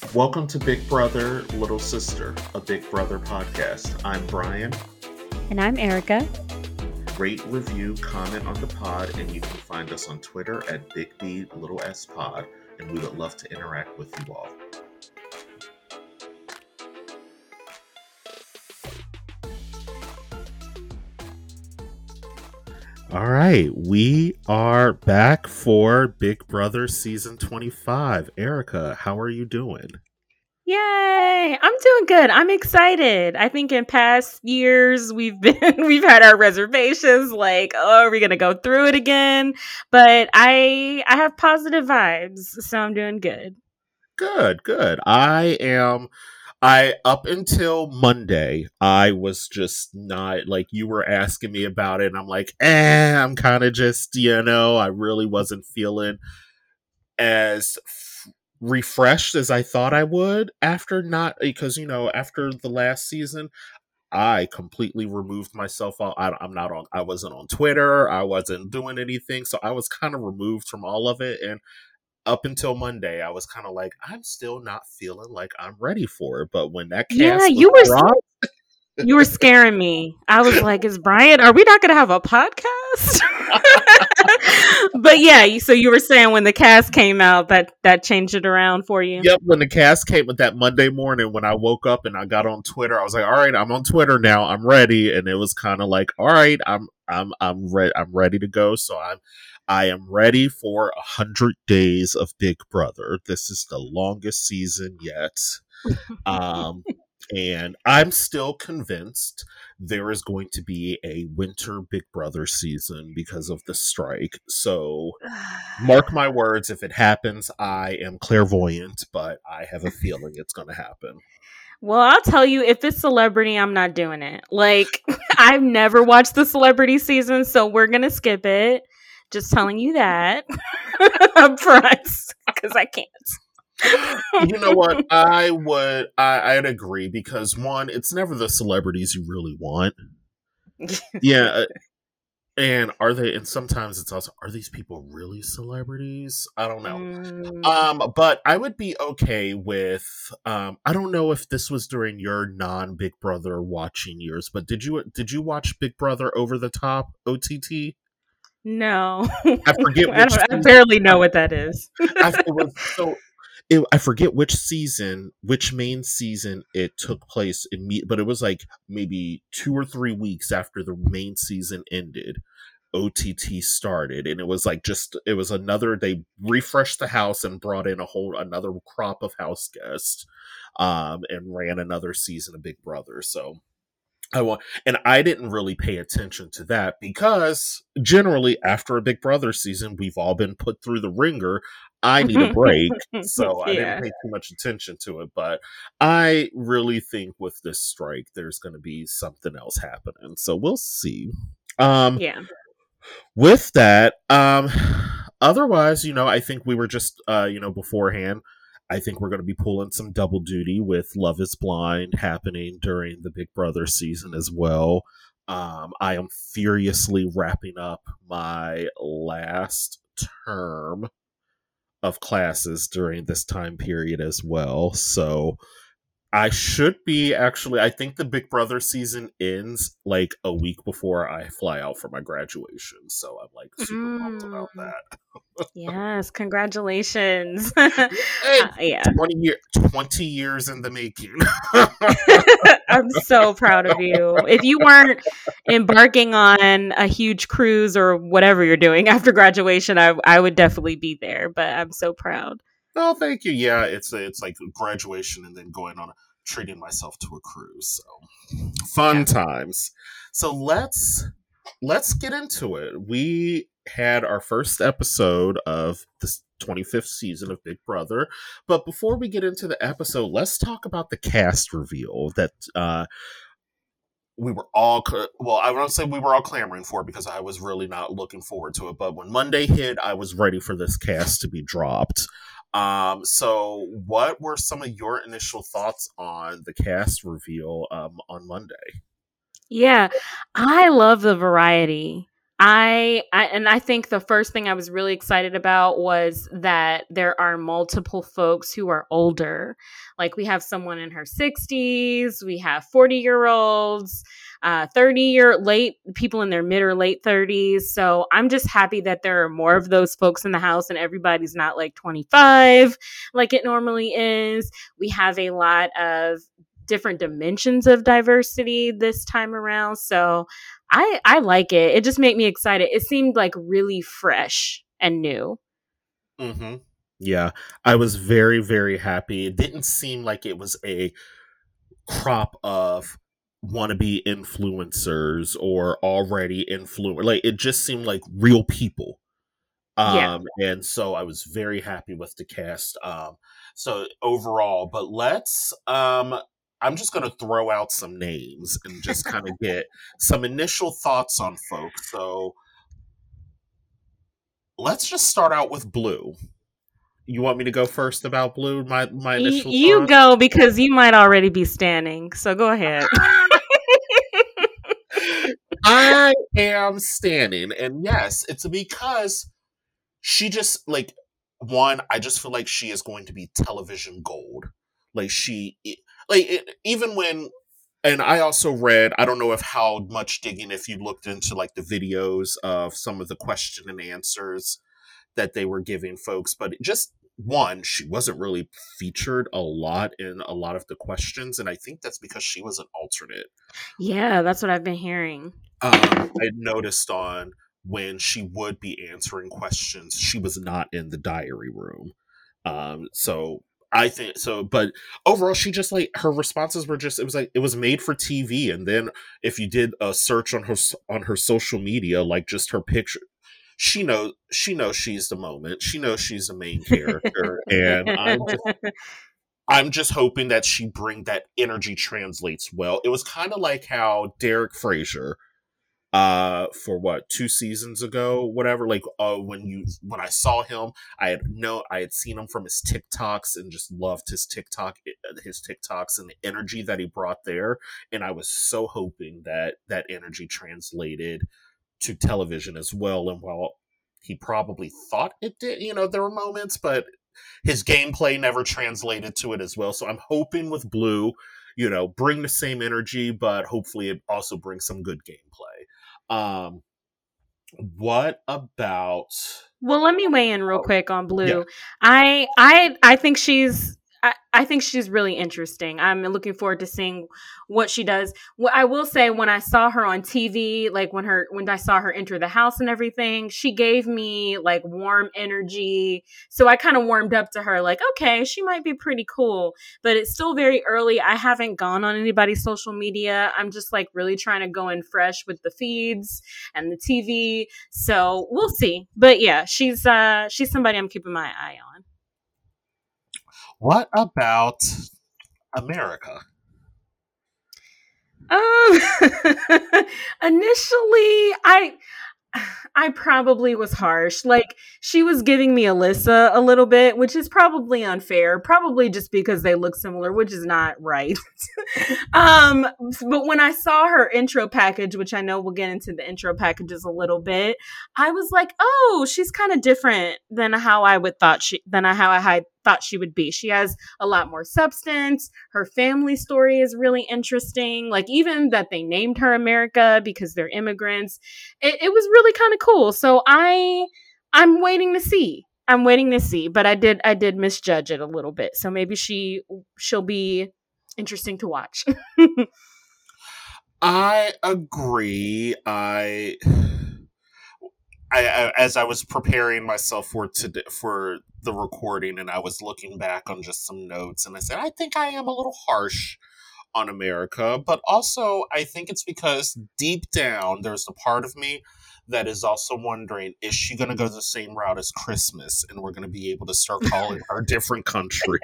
Welcome to Big Brother, Little Sister, a Big Brother podcast. I'm Brian. And I'm Erica. Rate, review, comment on the pod, and you can find us on Twitter at BigB_Pod, and we would love to interact with you all. All right, we are back for Big Brother Season 25. Erica, how are you doing? Yay! I'm doing good. I'm excited. I think in past years we've had our reservations, like, oh, are we gonna go through it again? But I have positive vibes, so I'm doing good. Good. I up until Monday, I was just not, like, you were asking me about it, and I'm like, I'm kind of just, I really wasn't feeling as refreshed as I thought I would after after the last season, I completely removed myself. I wasn't on Twitter. I wasn't doing anything. So I was kind of removed from all of it. And up until Monday, I was kind of like, I'm still not feeling like I'm ready for it. But when that cast you were scaring me. I was like, are we not going to have a podcast? But yeah, so you were saying when the cast came out, that changed it around for you? Yep, when the cast came with that Monday morning, when I woke up and I got on Twitter, I was like, all right, I'm on Twitter now. I'm ready. And it was kind of like, all right, I'm ready to go. So I am ready for 100 days of Big Brother. This is the longest season yet. And I'm still convinced there is going to be a winter Big Brother season because of the strike. So mark my words, if it happens, I am clairvoyant, but I have a feeling it's going to happen. Well, I'll tell you, if it's celebrity, I'm not doing it. Like, I've never watched the celebrity season, so we're going to skip it. Just telling you that up front, because I can't. You know what? I'd agree, because one, it's never the celebrities you really want. Yeah. And sometimes it's also, are these people really celebrities? I don't know. But I would be okay with, I don't know if this was during your non-Big Brother watching years, but did you watch Big Brother Over the Top, OTT? No. I forget I barely know what that is. I forget which main season it took place but it was like maybe 2 or 3 weeks after the main season ended. OTT started, and it was like they refreshed the house and brought in another crop of house guests, and ran another season of Big Brother. So I didn't really pay attention to that, because generally after a Big Brother season, we've all been put through the ringer. I need a break, so I didn't pay too much attention to it. But I really think with this strike, there's going to be something else happening. So we'll see. Yeah. With that, otherwise, I think we were just, beforehand, I think we're going to be pulling some double duty with Love is Blind happening during the Big Brother season as well. I am furiously wrapping up my last term of classes during this time period as well. So I think the Big Brother season ends like a week before I fly out for my graduation. So I'm like super pumped about that. Yes, congratulations. Hey, 20 years in the making. I'm so proud of you. If you weren't embarking on a huge cruise or whatever you're doing after graduation, I would definitely be there, but I'm so proud. Oh, thank you. Yeah, it's like graduation and then treating myself to a cruise. So fun times. So let's get into it. We had our first episode of this 25th season of Big Brother, but before we get into the episode, let's talk about the cast reveal that we were all, I won't say we were all clamoring for, because I was really not looking forward to it. But when Monday hit, I was ready for this cast to be dropped. So what were some of your initial thoughts on the cast reveal on Monday? Yeah, I love the variety. And I think the first thing I was really excited about was that there are multiple folks who are older. Like we have someone in her 60s, we have 40-year-olds, 30-year late people in their mid or late 30s. So I'm just happy that there are more of those folks in the house and everybody's not like 25 like it normally is. We have a lot of different dimensions of diversity this time around. So I like it. It just made me excited. It seemed like really fresh and new. Mm-hmm. Yeah, I was very, very happy. It didn't seem like it was a crop of wannabe influencers or already influenced. Like it just seemed like real people. Yeah. And so I was very happy with the cast. So overall, but let's I'm just gonna throw out some names and just kind of get some initial thoughts on folks. So let's just start out with Blue. You want me to go first about Blue? My initial You thoughts. go because you might already be standing. So go ahead. I am standing, and yes, it's because she just like one. I just feel like she is going to be television gold. Like even when, and I also read. I don't know if how much digging if you looked into like the videos of some of the question and answers that they were giving folks, but just one, she wasn't really featured a lot in a lot of the questions, and I think that's because she was an alternate. Yeah, that's what I've been hearing. I noticed on when she would be answering questions, she was not in the diary room. So I think so, but overall, she just like her responses were just it was like it was made for TV. And then if you did a search on her social media, like just her picture, she knows she's the moment. She knows she's the main character, and I'm just hoping that she bring that energy translates well. It was kind of like how Derek Frazier for what 2 seasons ago whatever like when I saw him I had seen him from his TikToks and just loved his TikToks and the energy that he brought there, and I was so hoping that that energy translated to television as well. And while he probably thought it did, there were moments, but his gameplay never translated to it as well. So I'm hoping with Blue, bring the same energy, but hopefully it also brings some good gameplay. um, what about? Well, let me weigh in real Oh, quick on yeah. Blue. I think I think she's really interesting. I'm looking forward to seeing what she does. What I will say, when I saw her on TV, like when I saw her enter the house and everything, she gave me like warm energy. So I kind of warmed up to her, like, okay, she might be pretty cool. But it's still very early. I haven't gone on anybody's social media. I'm just like really trying to go in fresh with the feeds and the TV. So we'll see. But yeah, she's somebody I'm keeping my eye on. What about America? Um, initially, I probably was harsh. Like she was giving me Alyssa a little bit, which is probably unfair. Probably just because they look similar, which is not right. um, but when I saw her intro package, which I know we'll get into the intro packages a little bit, I was like, oh, she's kind of different than how I would thought she than how I had thought she would be. She has a lot more substance. Her family story is really interesting. Like even that they named her America because they're immigrants. It was really kind of cool. So I'm waiting to see. I'm waiting to see, but I did misjudge it a little bit. So maybe she'll be interesting to watch. I agree. As I was preparing myself for the recording, and I was looking back on just some notes, and I said I think I am a little harsh on America, but also I think it's because deep down there's a part of me that is also wondering, is she going to go the same route as Christmas, and we're going to be able to start calling her different countries?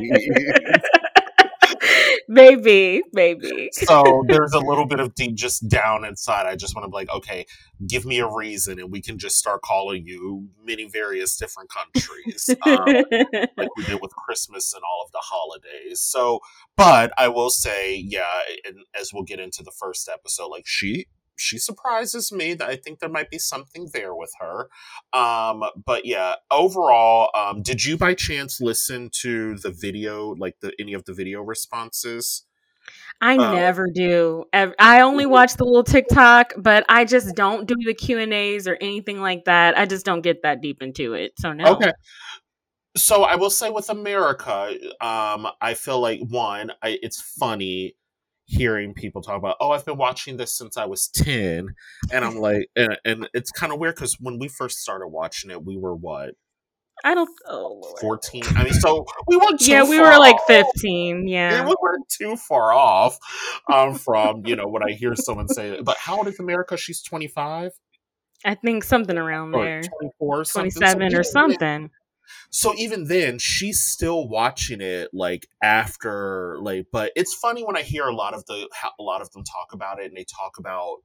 Maybe. So there's a little bit of deep just down inside. I just want to be like, okay, give me a reason, and we can just start calling you many various different countries, like we did with Christmas and all of the holidays. So, but I will say, yeah, and as we'll get into the first episode, like she surprises me. That I think there might be something there with her. But yeah, overall, did you by chance listen to the video, like the any of the video responses? I Uh, never do. I only watch the little TikTok, but I just don't do the Q&As or anything like that. I just don't get that deep into it. So no. okay, so I will say with America, I feel like it's funny hearing people talk about, oh, I've been watching this since I was 10, and I'm like, and it's kind of weird because when we first started watching it, we were what, I don't. Oh Lord. 14? I mean, so we weren't Yeah, too we far were like off. 15. Yeah, Yeah, we weren't too far off from what I hear someone say. But how old is America? She's 25 I think something around or there, 24 or something. 27 or something. So even then, she's still watching it like after like. But it's funny when I hear a lot of them talk about it, and they talk about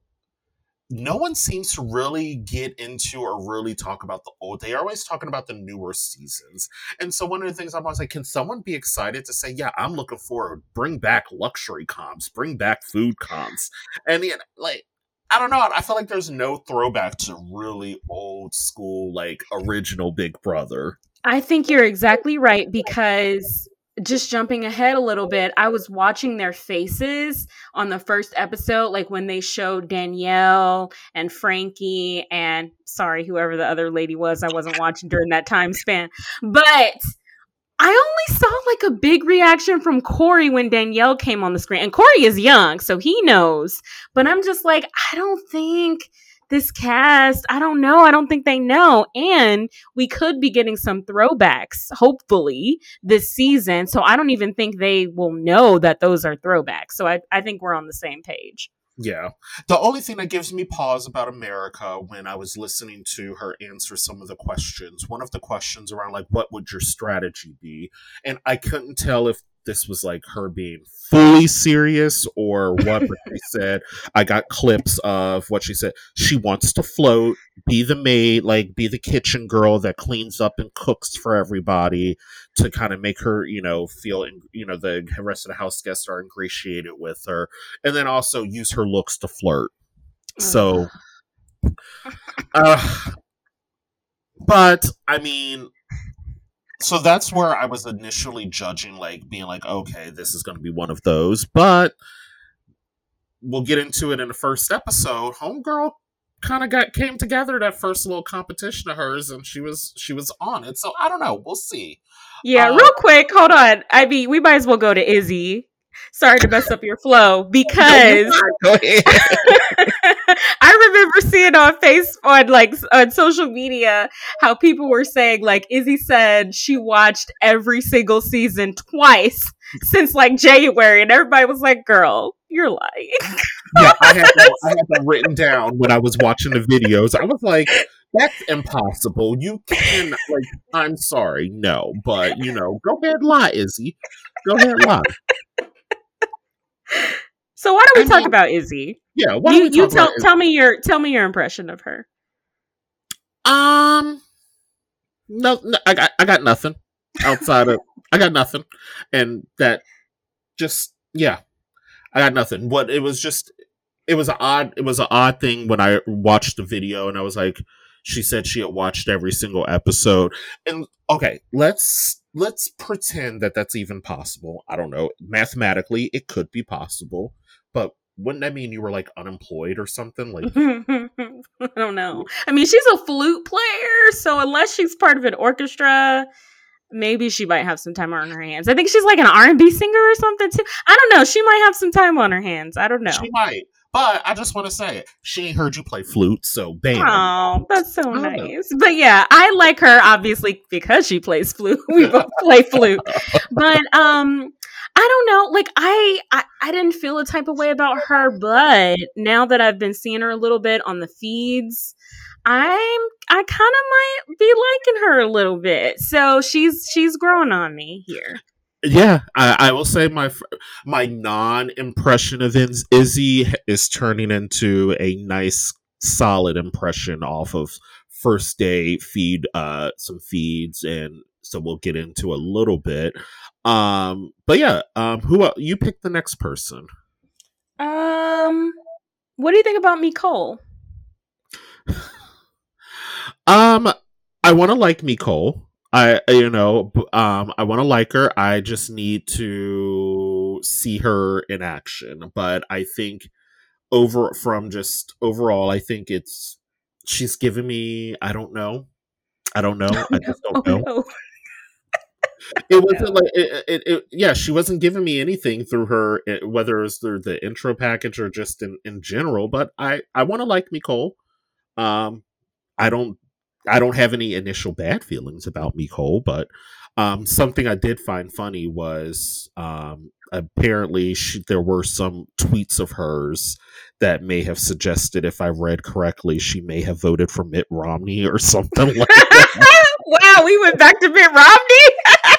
no one seems to really get into or really talk about the old. They are always talking about the newer seasons. And so one of the things I'm always like, can someone be excited to say, yeah, I'm looking forward, bring back luxury comps, bring back food comps. And the, like, I don't know. I feel like there's no throwback to really old school, like original Big Brother. I think you're exactly right because just jumping ahead a little bit, I was watching their faces on the first episode, like when they showed Danielle and Frankie and sorry, whoever the other lady was, I wasn't watching during that time span. But I only saw like a big reaction from Corey when Danielle came on the screen. And Corey is young, so he knows. But I'm just like, I don't think this cast, I don't know. I don't think they know. And we could be getting some throwbacks, hopefully, this season. So I don't even think they will know that those are throwbacks. So I think we're on the same page. Yeah. The only thing that gives me pause about America when I was listening to her answer some of the questions, one of the questions around like, what would your strategy be? And I couldn't tell if this was like her being fully serious or what, but she said, I got clips of what she said. She wants to float, be the maid, like be the kitchen girl that cleans up and cooks for everybody to kind of make her, feel, the rest of the house guests are ingratiated with her, and then also use her looks to flirt. So, uh, but I mean, so that's where I was initially judging, like being like, okay, this is going to be one of those. But we'll get into it in the first episode. Homegirl kind of came together that first little competition of hers, and she was on it. So I don't know. We'll see. Yeah, real quick, hold on. I mean, we might as well go to Izzy. Sorry to mess up your flow because Go ahead. I remember seeing on Facebook, on social media, how people were saying like Izzy said she watched every single season twice since like January, and everybody was like, "Girl, you're lying." Yeah, I had that written down when I was watching the videos. I was like, that's impossible. You can, like, I'm sorry, no, but go ahead, lie, Izzy. Go ahead, lie. So why don't we talk about Izzy? Yeah, why don't we talk about tell me your impression of her. No, I got nothing outside of I got nothing, and that just yeah, I got nothing. What it was just it was an odd thing when I watched the video, and I was like, she said she had watched every single episode, and okay, let's pretend that that's even possible. I don't know, mathematically it could be possible, but wouldn't that mean you were like unemployed or something? Like, I don't know. I mean, she's a flute player, so unless she's part of an orchestra, maybe she might have some time on her hands. I think she's like an R&B singer or something too. I don't know. She might have some time on her hands. I don't know. She might. But I just want to say, she ain't heard you play flute, so bam. Oh, that's so nice. But yeah, I like her obviously because she plays flute. We both play flute. But I don't know. Like I didn't feel a type of way about her, but now that I've been seeing her a little bit on the feeds, I kind of might be liking her a little bit. So she's growing on me here. Yeah, I will say my non-impression of Izzy is turning into a nice, solid impression off of first day some feeds, and so we'll get into a little bit. But yeah, who you pick the next person? What do you think about Nicole? I want to like Nicole. I want to like her. I just need to see her in action. But I think overall, I think she's giving me. I don't know. I don't know. I just don't Oh know. no. It wasn't like yeah, she wasn't giving me anything through her, whether it was through the intro package or just in general. But I want to like Nicole. Um, I don't I don't have any initial bad feelings about Nicole, but something I did find funny was apparently there were some tweets of hers that may have suggested, if I read correctly, she may have voted for Mitt Romney or something like that. Wow, we went back to Mitt Romney.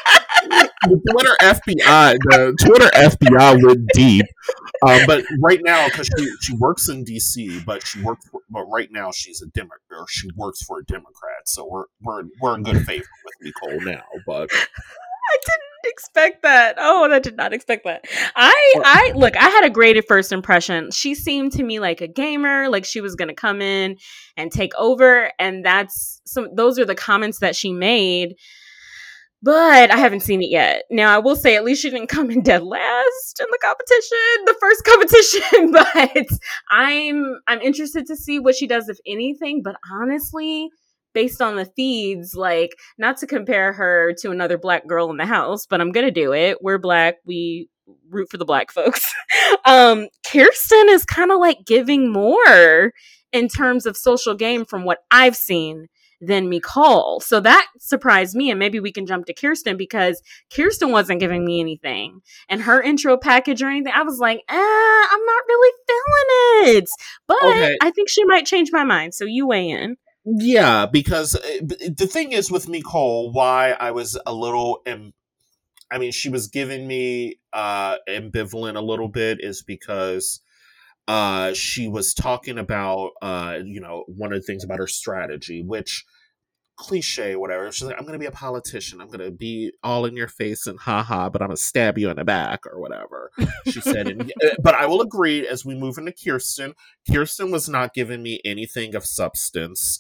The Twitter FBI went deep. But right now, because she works in DC, but right now she's a Democrat, or she works for a Democrat. So we're in good faith with Nicole now. But I didn't expect that. Oh, I did not expect that. I look, I had a great first impression. She seemed to me like a gamer, like she was going to come in and take over. And those are the comments that she made. But I haven't seen it yet. Now, I will say at least she didn't come in dead last in the first competition. But I'm interested to see what she does, if anything. But honestly, based on the feeds, like, not to compare her to another black girl in the house, but I'm gonna do it. We're black. We root for the black folks. Kirsten is kind of like giving more in terms of social game from what I've seen than Nicole. So that surprised me. And maybe we can jump to Kirsten, because Kirsten wasn't giving me anything. And her intro package or anything, I was like, I'm not really feeling it. But okay, I think she might change my mind. So you weigh in. Yeah, because the thing is with Nicole, why I was a little... I mean, she was giving me ambivalent a little bit, is because she was talking about, one of the things about her strategy, which cliche, whatever. She's like, I'm going to be a politician. I'm going to be all in your face and haha, but I'm going to stab you in the back or whatever. She said, but I will agree, as we move into Kirsten was not giving me anything of substance.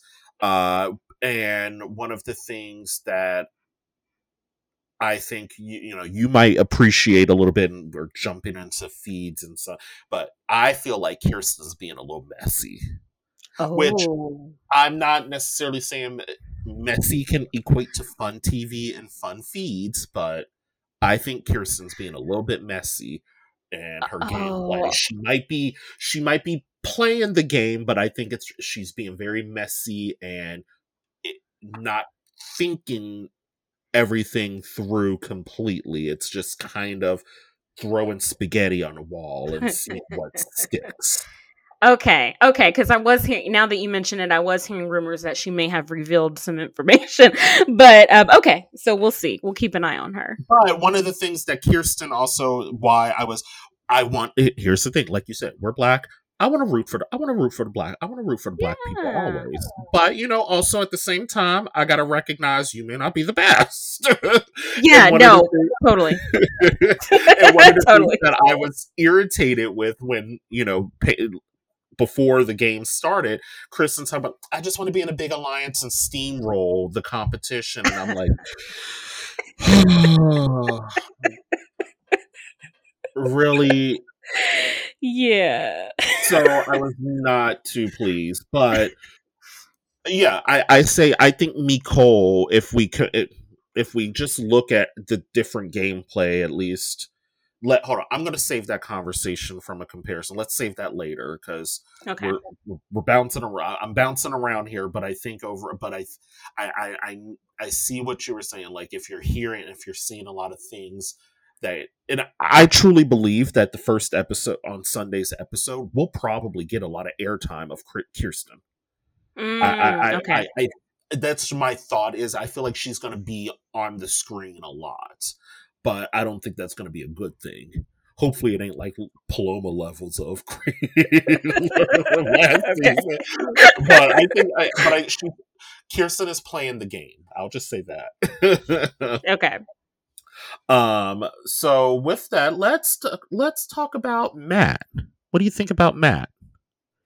And one of the things that I think you might appreciate a little bit, and we're jumping into feeds and stuff, but I feel like Kirsten's being a little messy. Oh. Which I'm not necessarily saying messy can equate to fun TV and fun feeds, but I think Kirsten's being a little bit messy in her gameplay. She might be playing the game, but I think she's being very messy and not thinking everything through completely. It's just kind of throwing spaghetti on a wall and seeing what sticks. Okay, because I was hearing, now that you mention it, I was hearing rumors that she may have revealed some information. But okay, so we'll see. We'll keep an eye on her. But one of the things that Kirsten also, here's the thing, like you said, we're black. I want to root for the black people always. But also at the same time, I gotta recognize you may not be the best. Yeah, no, totally. And one of the things that I was irritated with when before the game started, Kristen's talking about, I just want to be in a big alliance and steamroll the competition, and I'm like, really? Yeah. So I was not too pleased, but yeah, I think Nicole, if we just look at the different gameplay, at least. Hold on, I'm going to save that conversation from a comparison. Let's save that later, because we're bouncing around. I'm bouncing around here, but I think I see what you were saying. Like, if you're seeing a lot of things and I truly believe that the first episode on Sunday's episode will probably get a lot of airtime of Kirsten. Okay. That's my thought. Is I feel like she's going to be on the screen a lot. But I don't think that's going to be a good thing. Hopefully, it ain't like Paloma levels of last season. But I think, Kirsten is playing the game. I'll just say that. Okay. So with that, let's talk about Matt. What do you think about Matt?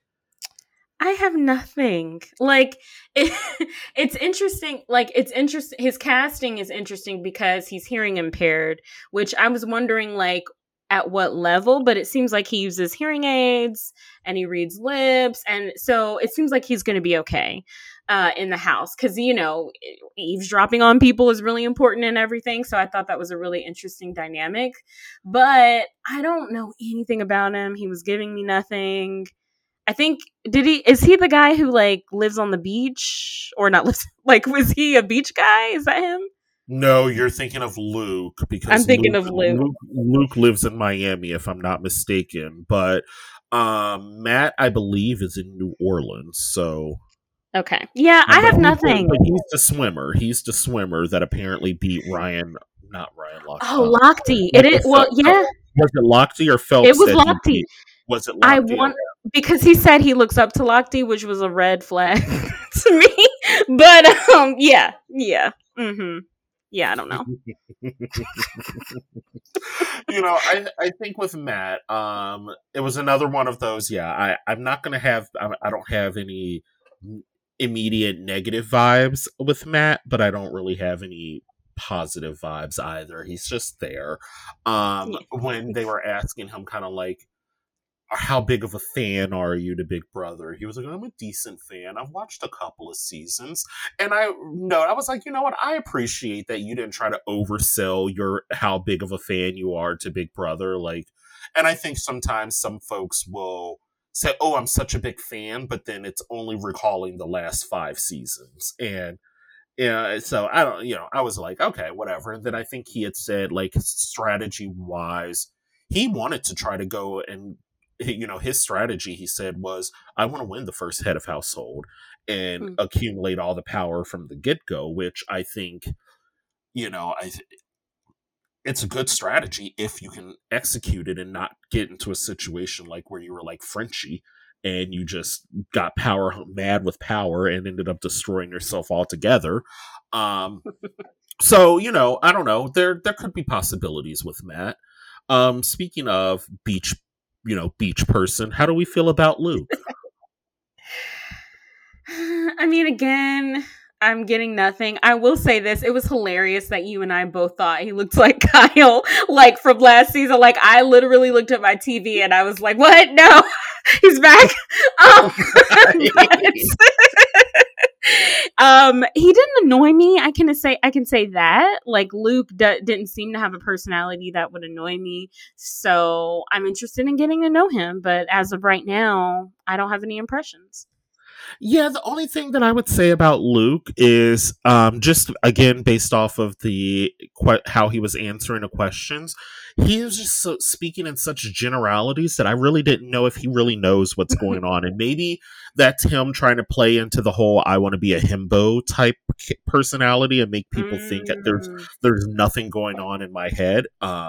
I have nothing. Like it, it's interesting. Like it's interesting. His casting is interesting because he's hearing impaired, which I was wondering like at what level. But it seems like he uses hearing aids and he reads lips, and so it seems like he's going to be okay in the house because eavesdropping on people is really important and everything. So I thought that was a really interesting dynamic. But I don't know anything about him. He was giving me nothing. I think is he the guy who like lives on the beach or not lives like was he a beach guy? Is that him? No, you're thinking of Luke I'm because thinking of Luke. Luke lives in Miami, if I'm not mistaken. But Matt, I believe, is in New Orleans. So okay, yeah, I have nothing. But he's the swimmer. He's the swimmer that apparently beat Ryan. Not Ryan Lochte. Oh, Lochte. It is. Well, yeah. Was it Lochte or Phelps? It was Lochte. Was it Lochte? I want because he said he looks up to Lochte, which was a red flag to me. But yeah. Mm-hmm. Yeah, I don't know. I think with Matt, it was another one of those. Yeah, I'm not gonna have. I don't have any immediate negative vibes with Matt, but I don't really have any positive vibes either. He's just there. When they were asking him, kind of like, how big of a fan are you to Big Brother? He was like, I'm a decent fan. I've watched a couple of seasons. And I was like, you know what? I appreciate that you didn't try to oversell how big of a fan you are to Big Brother. Like, and I think sometimes some folks will say, oh, I'm such a big fan, but then it's only recalling the last 5 seasons. And yeah, so I don't, I was like, okay, whatever. And then I think he had said, like, strategy wise, he wanted to try to go and, his strategy, he said, was, I want to win the first head of household and accumulate all the power from the get-go, which I think, it's a good strategy if you can execute it and not get into a situation like where you were like Frenchie and you just got mad with power and ended up destroying yourself altogether. So, I don't know. There could be possibilities with Matt. Speaking of beach person, how do we feel about Luke? I mean, again, I'm getting nothing. I will say this. It was hilarious that you and I both thought he looked like Kyle, like from last season. Like, I literally looked at my TV and I was like, what? No, he's back. He didn't annoy me. I can say that. Like, Luke didn't seem to have a personality that would annoy me. So I'm interested in getting to know him. But as of right now, I don't have any impressions. Yeah, the only thing that I would say about Luke is just, again, based off of how he was answering the questions, he was just speaking in such generalities that I really didn't know if he really knows what's going on. And maybe that's him trying to play into the whole I want to be a himbo type personality and make people think that there's nothing going on in my head,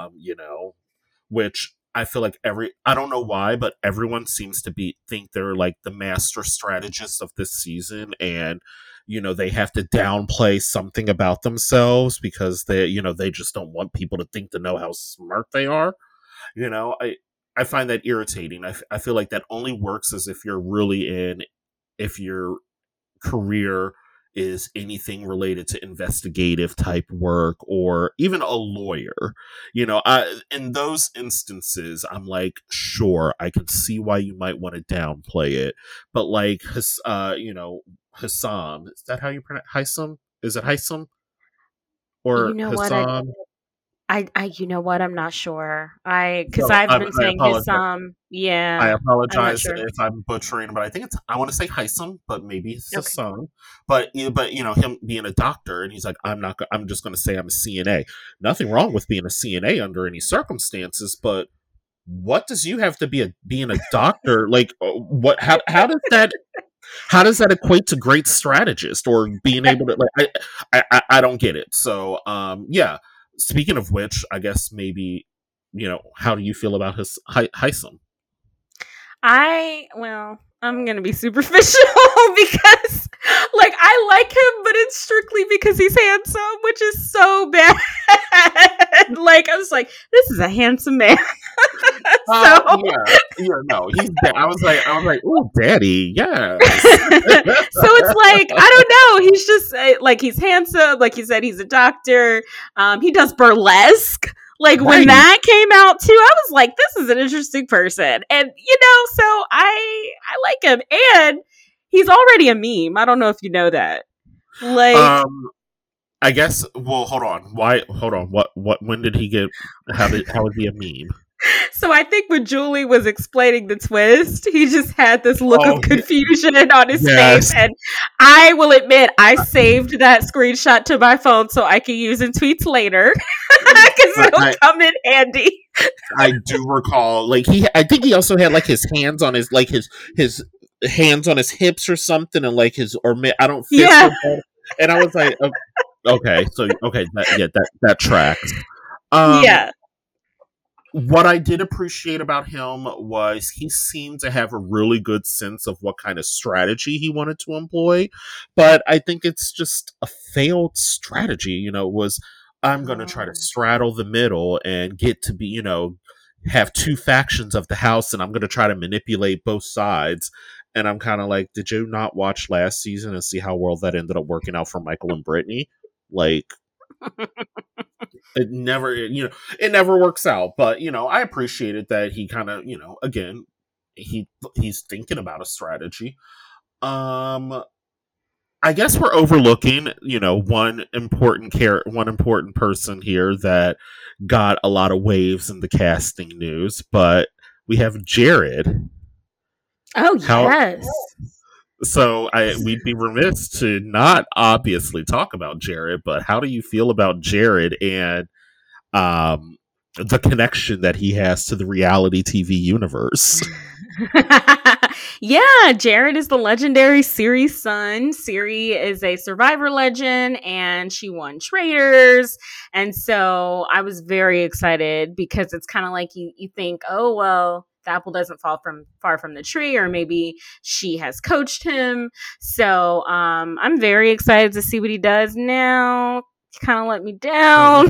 which I feel like I don't know why, but everyone seems to think they're like the master strategists of this season. And, they have to downplay something about themselves because they just don't want people to think to know how smart they are. I find that irritating. I feel like that only works as if if your career is anything related to investigative type work or even a lawyer. In those instances, I'm like, sure, I can see why you might want to downplay it. But like, Hysam, is that how you pronounce Hysam? Is it Hysam? Or Hysam? What? I'm not sure. Because I've been saying Hysam. Yeah. I apologize if I'm butchering, but I think I want to say Hysam, but maybe it's Hysam. But him being a doctor, and he's like, I'm just going to say I'm a CNA. Nothing wrong with being a CNA under any circumstances, but what does you have to being a doctor? Like, what? How does that? How does that equate to great strategist or being able to I don't get it. So, yeah. Speaking of which, I guess maybe, how do you feel about Hysam? I'm going to be superficial because, like, I like him, but it's strictly because he's handsome, which is so bad. Like, I was like, this is a handsome man. So no, he's. I was like, oh, daddy, yeah. So it's like, I don't know. He's just like, he's handsome. Like you said, he's a doctor. He does burlesque. Like Right. when that came out too, I was like, this is an interesting person. And so I like him. And he's already a meme. I don't know if you know that. Like, I guess. Well, hold on. Why? Hold on. What? When did he get? How was he a meme? so I think when Julie was explaining the twist, he just had this look Oh, of confusion on his yes. face. And I will admit, I saved that screenshot to my phone so I can use in tweets later. Because it'll come in handy. I do recall, like, I think he also had, like, his hands on his, like, his hands on his hips or something, and, like, I don't fist Yeah. him. And I was like, okay, so, that tracks. Yeah. What I did appreciate about him was he seemed to have a really good sense of what kind of strategy he wanted to employ, but I think it's just a failed strategy. It was, I'm going to try to straddle the middle and get to be, have two factions of the house, and I'm going to try to manipulate both sides. And I'm kind of like, did you not watch last season and see how well that ended up working out for Michael and Brittany? Like, it never works out. But, I appreciated that he kind of, again, he's thinking about a strategy. I guess we're overlooking, one important person here that got a lot of waves in the casting news, but we have Jared. Oh, yes. So we'd be remiss to not obviously talk about Jared, but how do you feel about Jared and the connection that he has to the reality TV universe? Yeah, Jared is the legendary Ciри's son. Ciri is a Survivor legend, and she won Traitors. And so I was very excited because it's kind of like you think, oh, well, the apple doesn't fall far from the tree, or maybe she has coached him. So I'm very excited to see what he does now. Kind of let me down.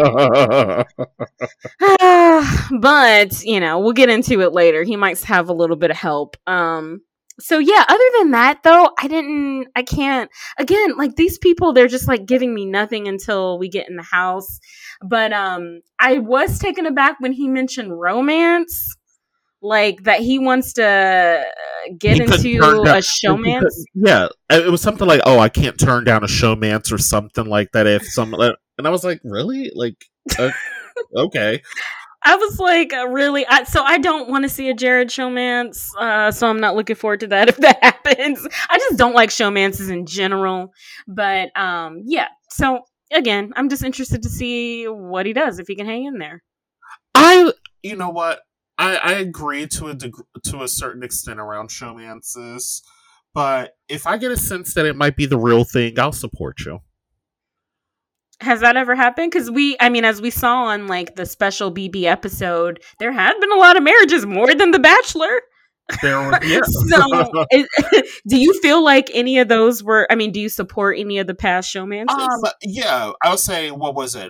But, we'll get into it later. He might have a little bit of help. So yeah, other than that though, I can't, again, like these people, they're just like giving me nothing until we get in the house. But I was taken aback when he mentioned romance. Like that he wants to get into a showmance. Yeah, it was something like, "Oh, I can't turn down a showmance" or something like that. And I was like, "Really? Like, okay." I was like, really? So I don't want to see a Jared showmance. So I'm not looking forward to that if that happens. I just don't like showmances in general. But yeah. So again, I'm just interested to see what he does if he can hang in there. You know what? I agree to a certain extent around showmances, but if I get a sense that it might be the real thing, I'll support you. Has that ever happened? Because as we saw on like the special BB episode, there have been a lot of marriages, more than The Bachelor. Yeah. So, do you feel like any of those were? Do you support any of the past showmances? Yeah, I would say, what was it?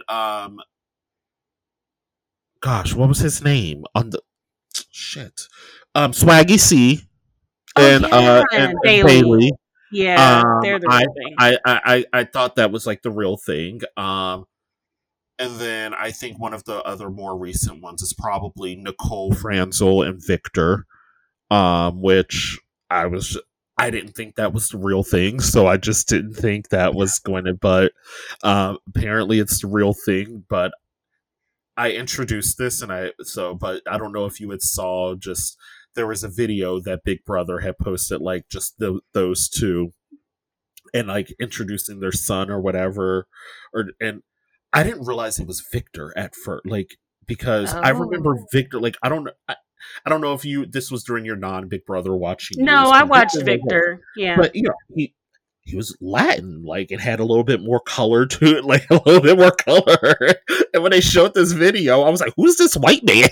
Gosh, what was his name on the shit? Swaggy C and Bailey. Yeah, they're the real thing. I thought that was like the real thing. And then I think one of the other more recent ones is probably Nicole Franzel and Victor, which I didn't think that was the real thing, so I just didn't think that was going to. But apparently, it's the real thing. But I introduced this, but I don't know if you had saw. Just there was a video that Big Brother had posted, like just those two, and like introducing their son or whatever, and I didn't realize it was Victor at first, like because I remember Victor, like I don't know if this was during your non-Big Brother watching. No, I watched Victor. Yeah, but he was Latin, like it had a little bit more color to it, like a little bit more color. And when they showed this video, I was like, "Who's this white man?"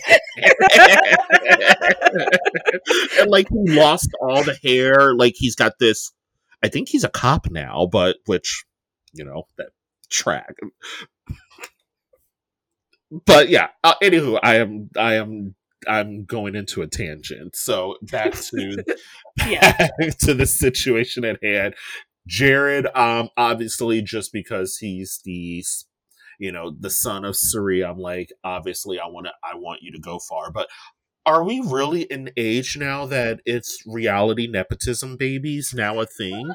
And like he lost all the hair, like he's got this. I think he's a cop now, but that track. But yeah, anywho, I'm going into a tangent. So back to Yeah. to the situation at hand. Jared, obviously, just because he's the son of Suri, I'm like, obviously, I want you to go far. But are we really in age now that it's reality nepotism babies now a thing?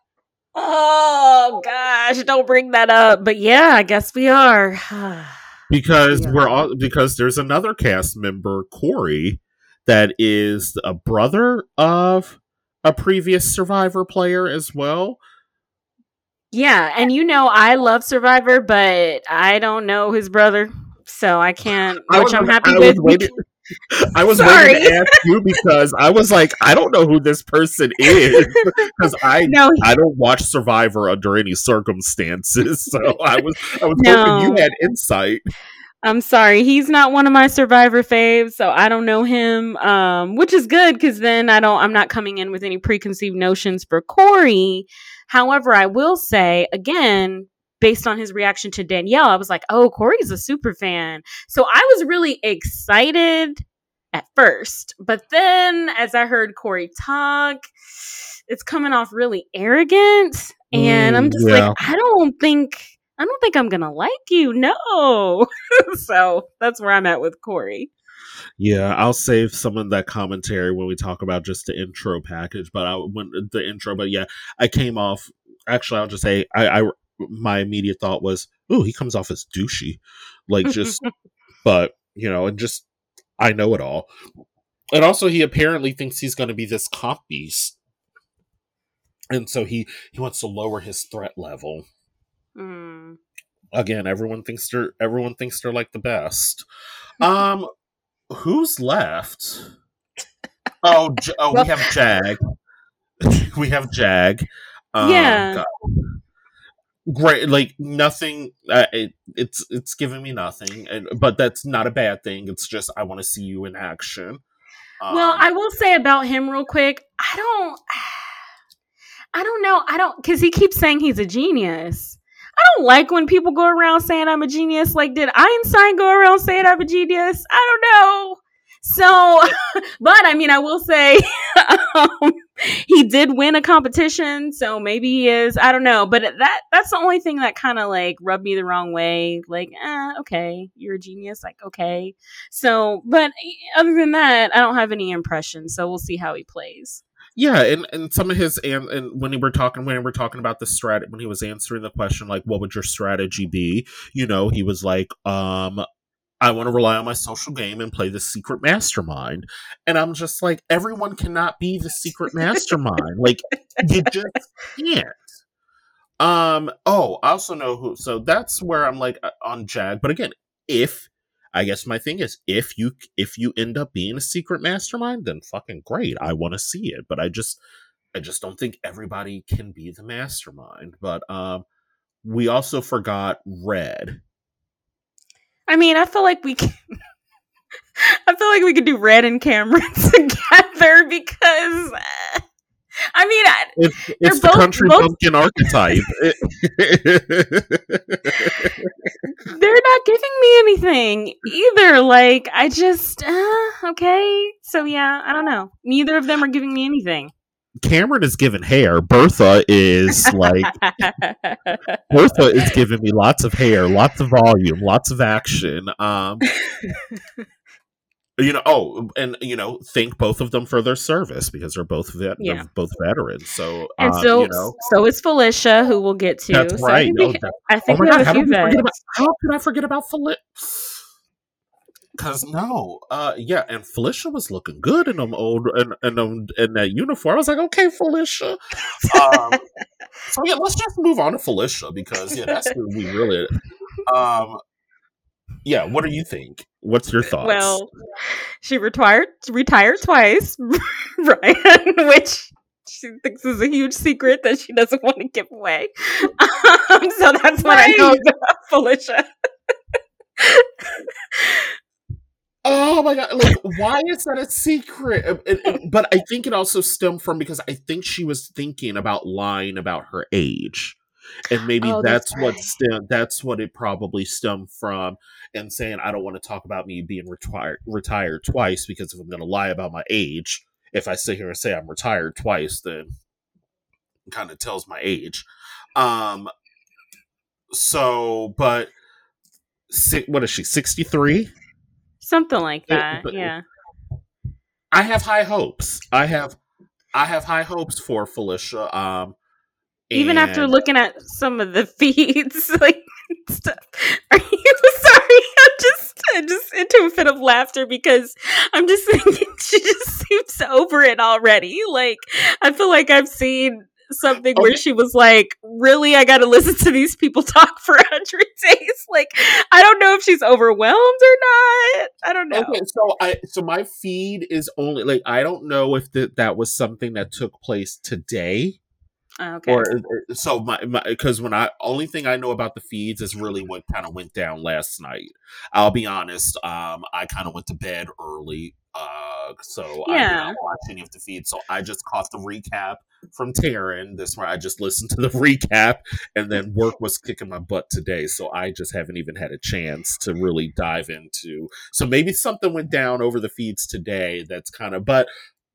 Oh gosh, don't bring that up. But yeah, I guess we are. Guess we Because are. because there's another cast member, Corey, that is a brother of a previous Survivor player as well. Yeah, and I love Survivor, but I don't know his brother, so I can't. Which I'm happy I was with. waiting. I was waiting Sorry. to ask you because I was like, I don't know who this person is because No, I don't watch Survivor under any circumstances. So I was hoping you no. had insight. I'm sorry. He's not one of my Survivor faves, so I don't know him. Which is good because then I'm not coming in with any preconceived notions for Corey. However, I will say again, based on his reaction to Danielle, I was like, "Oh, Corey's a super fan." So I was really excited at first, but then as I heard Corey talk, it's coming off really arrogant, and I'm just like, Yeah. I don't think I'm gonna like you. No. So that's where I'm at with Corey. Yeah, I'll save some of that commentary when we talk about just the intro package. But yeah, I came off. Actually, I'll just say, my immediate thought was, "Ooh, he comes off as douchey," like just. But and just I know it all, and also he apparently thinks he's going to be this comp beast, and so he wants to lower his threat level. Mm. Again, everyone thinks they're like the best. Who's left? Oh, Well, we have Jag. We have Jag. yeah. God. Great, like nothing. It's giving me nothing, but that's not a bad thing. It's just I want to see you in action. Well, I will say about him real quick. I don't know. Because he keeps saying he's a genius. I don't like when people go around saying I'm a genius. Like, did Einstein go around saying I'm a genius? I don't know. So, but I mean, I will say um, he did win a competition, so maybe he is. I don't know, but that's the only thing that kind of like rubbed me the wrong way. Like, okay, you're a genius. Like, okay. So, but other than that, I don't have any impressions. So we'll see how he plays. Yeah, and some of his and when we were talking about the strat when he was answering the question like what would your strategy be, he was like, I want to rely on my social game and play the secret mastermind. And I'm just like, everyone cannot be the secret mastermind. Like, you just can't. I also know who, so that's where I'm like on Jag. But again, I guess my thing is if you end up being a secret mastermind, then fucking great. I want to see it. But I just don't think everybody can be the mastermind. But we also forgot Red. I mean, I feel like we can. I feel like we could do Red and Cameron together because, I mean, it's the country bumpkin archetype. They're not giving me anything either. Like, I just, okay. So, yeah, I don't know. Neither of them are giving me anything. Cameron is giving hair. Bertha is like Bertha is giving me lots of hair, lots of volume, lots of action. Thank both of them for their service because they're both they're both veterans. So so is Felicia, who we'll get to. That's so right. I think we have a few vets. How could I forget about Felicia? Because and Felicia was looking good in them old in that uniform. I was like, okay, Felicia. So yeah, let's just move on to Felicia because that's who we really. What do you think? What's your thoughts? Well, she retired twice, Brian, which she thinks is a huge secret that she doesn't want to give away. So that's what I know about Felicia. Oh my god! Like, why is that a secret? But I think it also stemmed from because I think she was thinking about lying about her age And maybe Oh, that's right. that's what it probably stemmed from, and saying I don't want to talk about me being retired twice, because if I'm going to lie about my age, if I sit here and say I'm retired twice, then it kind of tells my age. Um, so, but what is she? 63. Something like that. Yeah. I have high hopes. I have high hopes for Felicia. Even after And looking at some of the feeds, like stuff. Are you sorry? I'm just into a fit of laughter because I'm just thinking she just seems over it already. Like I feel like I've seen something where okay, she was like, "Really, I got to listen to these people talk for 100 days." Like I don't know if she's overwhelmed or not. I don't okay. know. So my feed is only like, I don't know if that was something that took place today, Okay. or so my because when I only thing I know about the feeds is really what kind of went down last night. I'll be honest, I kind of went to bed early, so I did not Yeah. watch any of the feeds, so I just caught the recap from Taryn. This where I just listened to the recap, and then work was kicking my butt today, so I just haven't even had a chance to really dive into. So maybe something went down over the feeds today that's kind of, but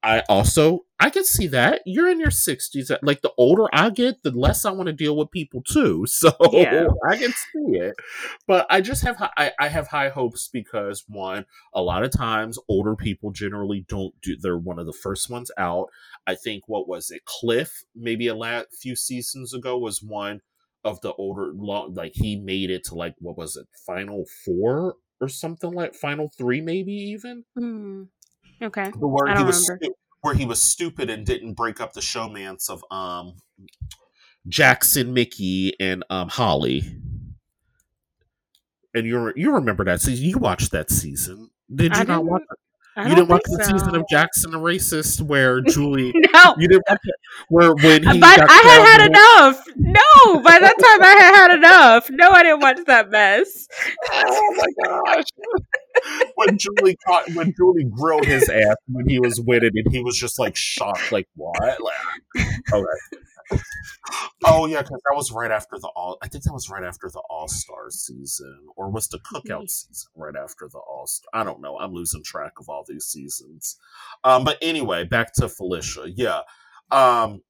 I can see that you're in your 60s. Like the older I get, the less I want to deal with people too. So Yeah. I can see it, but I just have I have high hopes because, one, a lot of times older people generally don't do. They're one of the first ones out. I think, what was it? Cliff, maybe few seasons ago, was one of the older, like he made it to, like, what was it, final four or something, like final three, maybe even. Hmm. Okay. The word I he don't was remember. where he was stupid and didn't break up the showmance of Jackson, Mickey, and Holly. And you remember that season? You watched that season? Did I you not watch didn't. it? I You don't didn't watch think the season so. of Jackson the Racist where Julie? No, You didn't watch it where when but he got I crowned? had enough. No, by that time I had enough. No, I didn't watch that mess. Oh my gosh! When Julie grilled his ass when he was with it, and he was just like shocked, like, what? Like, okay. Oh yeah, because that was right after the all. I think that was right after the All Star season, or was the Cookout season right after the All Star? I don't know. I'm losing track of all these seasons. But anyway, back to Felicia. Yeah. Um,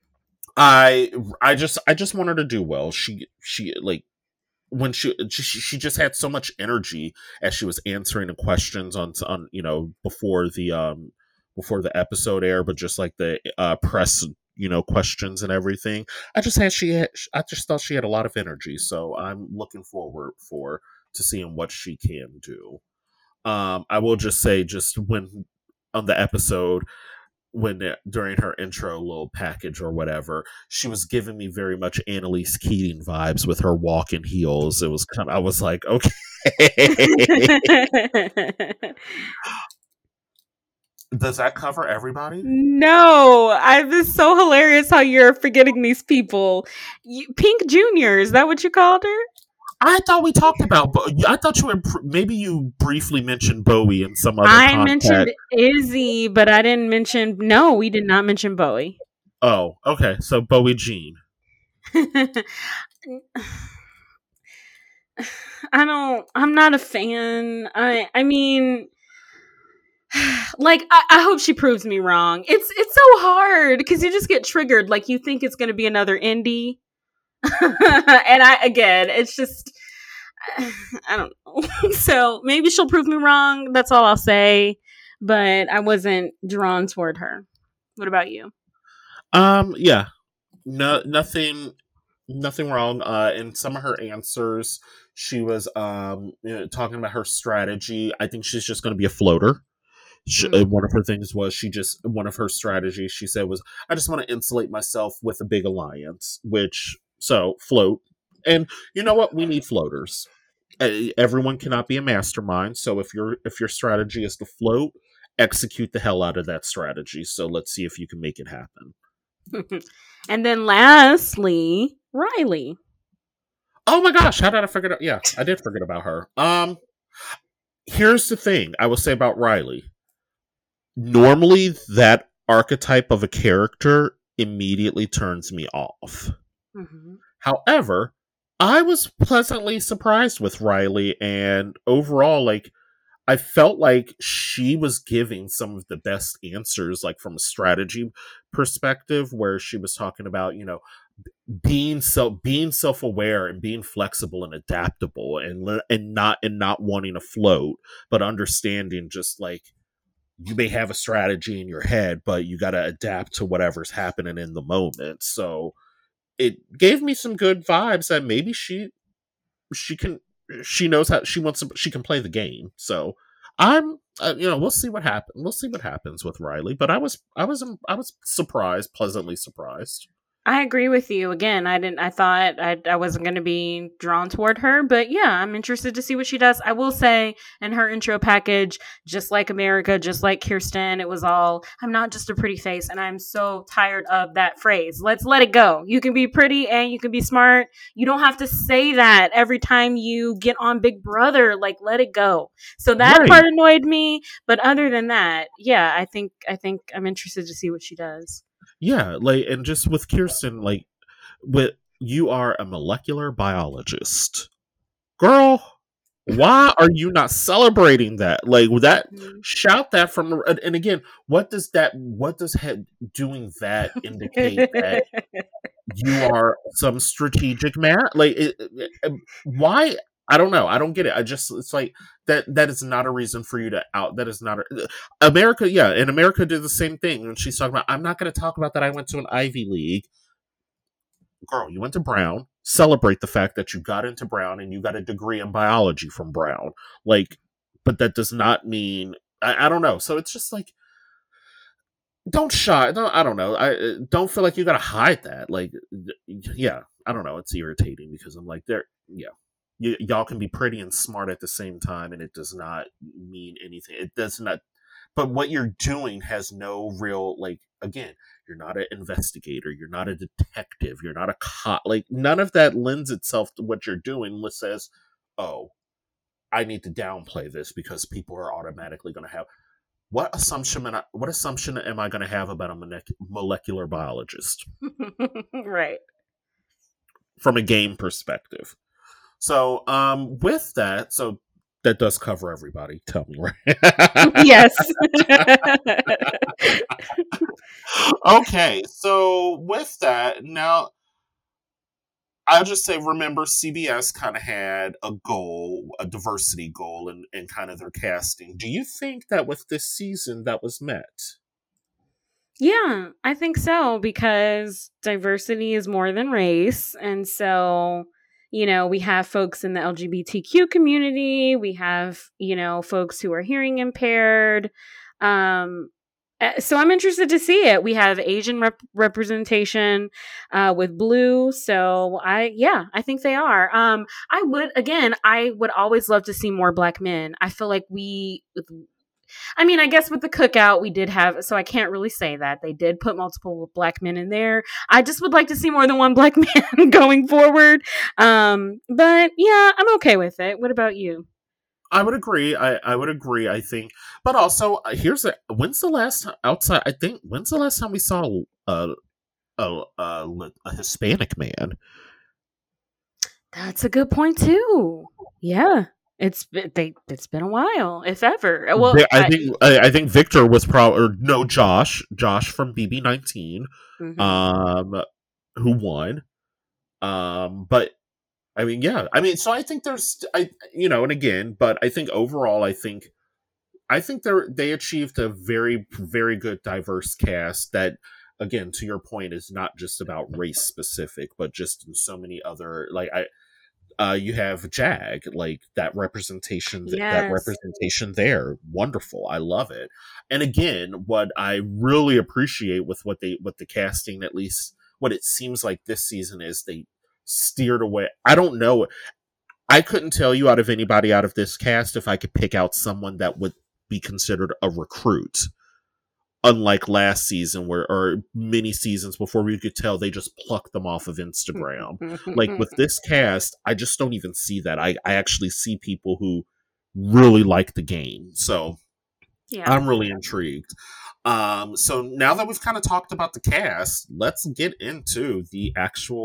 I just want her to do well. She like when she just had so much energy as she was answering the questions on before the episode aired, but just like the press questions and everything. I just thought she had a lot of energy, so I'm looking forward for to seeing what she can do. I will just say, just when on the episode, during her intro little package or whatever, she was giving me very much Annalise Keating vibes with her walking heels. It was kind of, I was like, okay. Does that cover everybody? No, it's so hilarious how you're forgetting these people. Pink Junior, is that what you called her? I thought we talked about. I thought maybe you briefly mentioned Bowie in some other I mentioned context. Izzy, but I didn't mention. No, we did not mention Bowie. Oh, okay. So Bowie Jean. I'm not a fan. I mean, like I hope she proves me wrong. It's so hard because you just get triggered. Like you think it's going to be another indie, and it's just I don't know. So maybe she'll prove me wrong. That's all I'll say. But I wasn't drawn toward her. What about you? Yeah. No, nothing wrong. In some of her answers, she was talking about her strategy. I think she's just going to be a floater. One of her things was one of her strategies she said was, I just want to insulate myself with a big alliance, which, so float. And you know what? We need floaters. Everyone cannot be a mastermind. So if your strategy is to float, execute the hell out of that strategy. So let's see if you can make it happen. And then lastly, Riley. Oh my gosh, how did I forget? Yeah, I did forget about her. Here's the thing I will say about Riley. Normally, that archetype of a character immediately turns me off. Mm-hmm. However, I was pleasantly surprised with Riley, and overall, like, I felt like she was giving some of the best answers, like from a strategy perspective, where she was talking about, being self aware and being flexible and adaptable, and not wanting to float, but understanding just like you may have a strategy in your head, but you got to adapt to whatever's happening in the moment. So it gave me some good vibes that maybe she can she knows how she can play the game. So I'm we'll see what happens. We'll see what happens with Riley. But I was surprised, pleasantly surprised. I agree with you. Again, I thought I wasn't going to be drawn toward her, but yeah, I'm interested to see what she does. I will say in her intro package, just like America, just like Kirsten, it was all, I'm not just a pretty face. And I'm so tired of that phrase. Let's let it go. You can be pretty and you can be smart. You don't have to say that every time you get on Big Brother. Like, let it go. So that Right. part annoyed me. But other than that, yeah, I think I'm interested to see what she does. Yeah, like, and just with Kirsten, like, with you are a molecular biologist, girl. Why are you not celebrating that? Like that, Mhm. shout that from. And again, what does doing that indicate that you are some strategic man? Like, why? I don't know. I don't get it. I just, it's like that is not a reason for you to out. That is not America. Yeah, and America did the same thing. And she's talking about, I'm not going to talk about that. I went to an Ivy League. Girl, you went to Brown. Celebrate the fact that you got into Brown and you got a degree in biology from Brown. Like, but that does not mean, I don't know. So it's just like, don't shy. Don't, I don't know. I don't feel like you got to hide that. Like, yeah, I don't know. It's irritating because I'm like, there, yeah. Y'all can be pretty and smart at the same time, and it does not mean anything. It does not, but what you're doing has no real, like, again, you're not an investigator, you're not a detective, you're not a cop. Like, none of that lends itself to what you're doing, which says, oh, I need to downplay this because people are automatically going to have, what assumption am I going to have about a molecular biologist Right. from a game perspective? So with that, so that does cover everybody, tell me, right? Yes. Okay, so with that, now I'll just say, remember, CBS kind of had a goal, a diversity goal, in kind of their casting. Do you think that with this season that was met? Yeah, I think so because diversity is more than race. And so, we have folks in the LGBTQ community, we have, folks who are hearing impaired. Um, so I'm interested to see it. We have Asian representation with Blue. So I think they are. I would always love to see more Black men. I feel like I mean, I guess with the cookout, we did have, so I can't really say that. They did put multiple Black men in there. I just would like to see more than one Black man going forward. But yeah, I'm okay with it. What about you? I would agree. I would agree. I think, but also when's the last time outside? I think when's the last time we saw a Hispanic man? That's a good point too. Yeah. It's been a while, if ever. Well, I think Victor was probably, or no, Josh from BB19, mhm. um, who won. But I mean, yeah, I mean, so I think and again, but I think overall, I think they achieved a very, very good diverse cast that, again, to your point, is not just about race specific, but just in so many other, like, you have Jag, like that representation, that Yes. representation there, wonderful. I love it. And again, what I really appreciate with what the casting, at least what it seems like this season, is they steered away. I don't know. I couldn't tell you out of anybody out of this cast if I could pick out someone that would be considered a recruit, unlike last season, where, or many seasons before, we could tell they just plucked them off of Instagram. Like with this cast, I just don't even see that. I actually see people who really like the game. So Yeah. I'm really intrigued. So now that we've kind of talked about the cast, let's get into the actual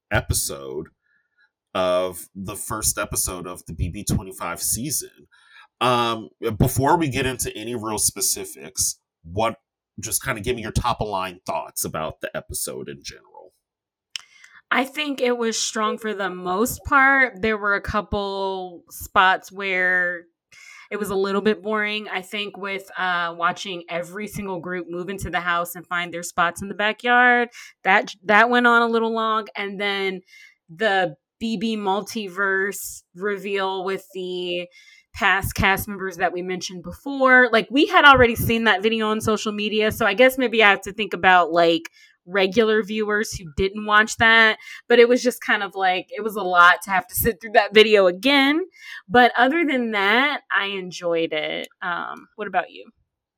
episode of the first episode of the BB25 season. Before we get into any real specifics, what just kind of give me your top of line thoughts about the episode in general. I think it was strong for the most part. There were a couple spots where it was a little bit boring. I think with watching every single group move into the house and find their spots in the backyard, that went on a little long. And then the BB multiverse reveal with the past cast members that we mentioned before. Like, we had already seen that video on social media, so I guess maybe I have to think about like regular viewers who didn't watch that, but it was just kind of like, it was a lot to have to sit through that video again. But other than that, I enjoyed it. What about you?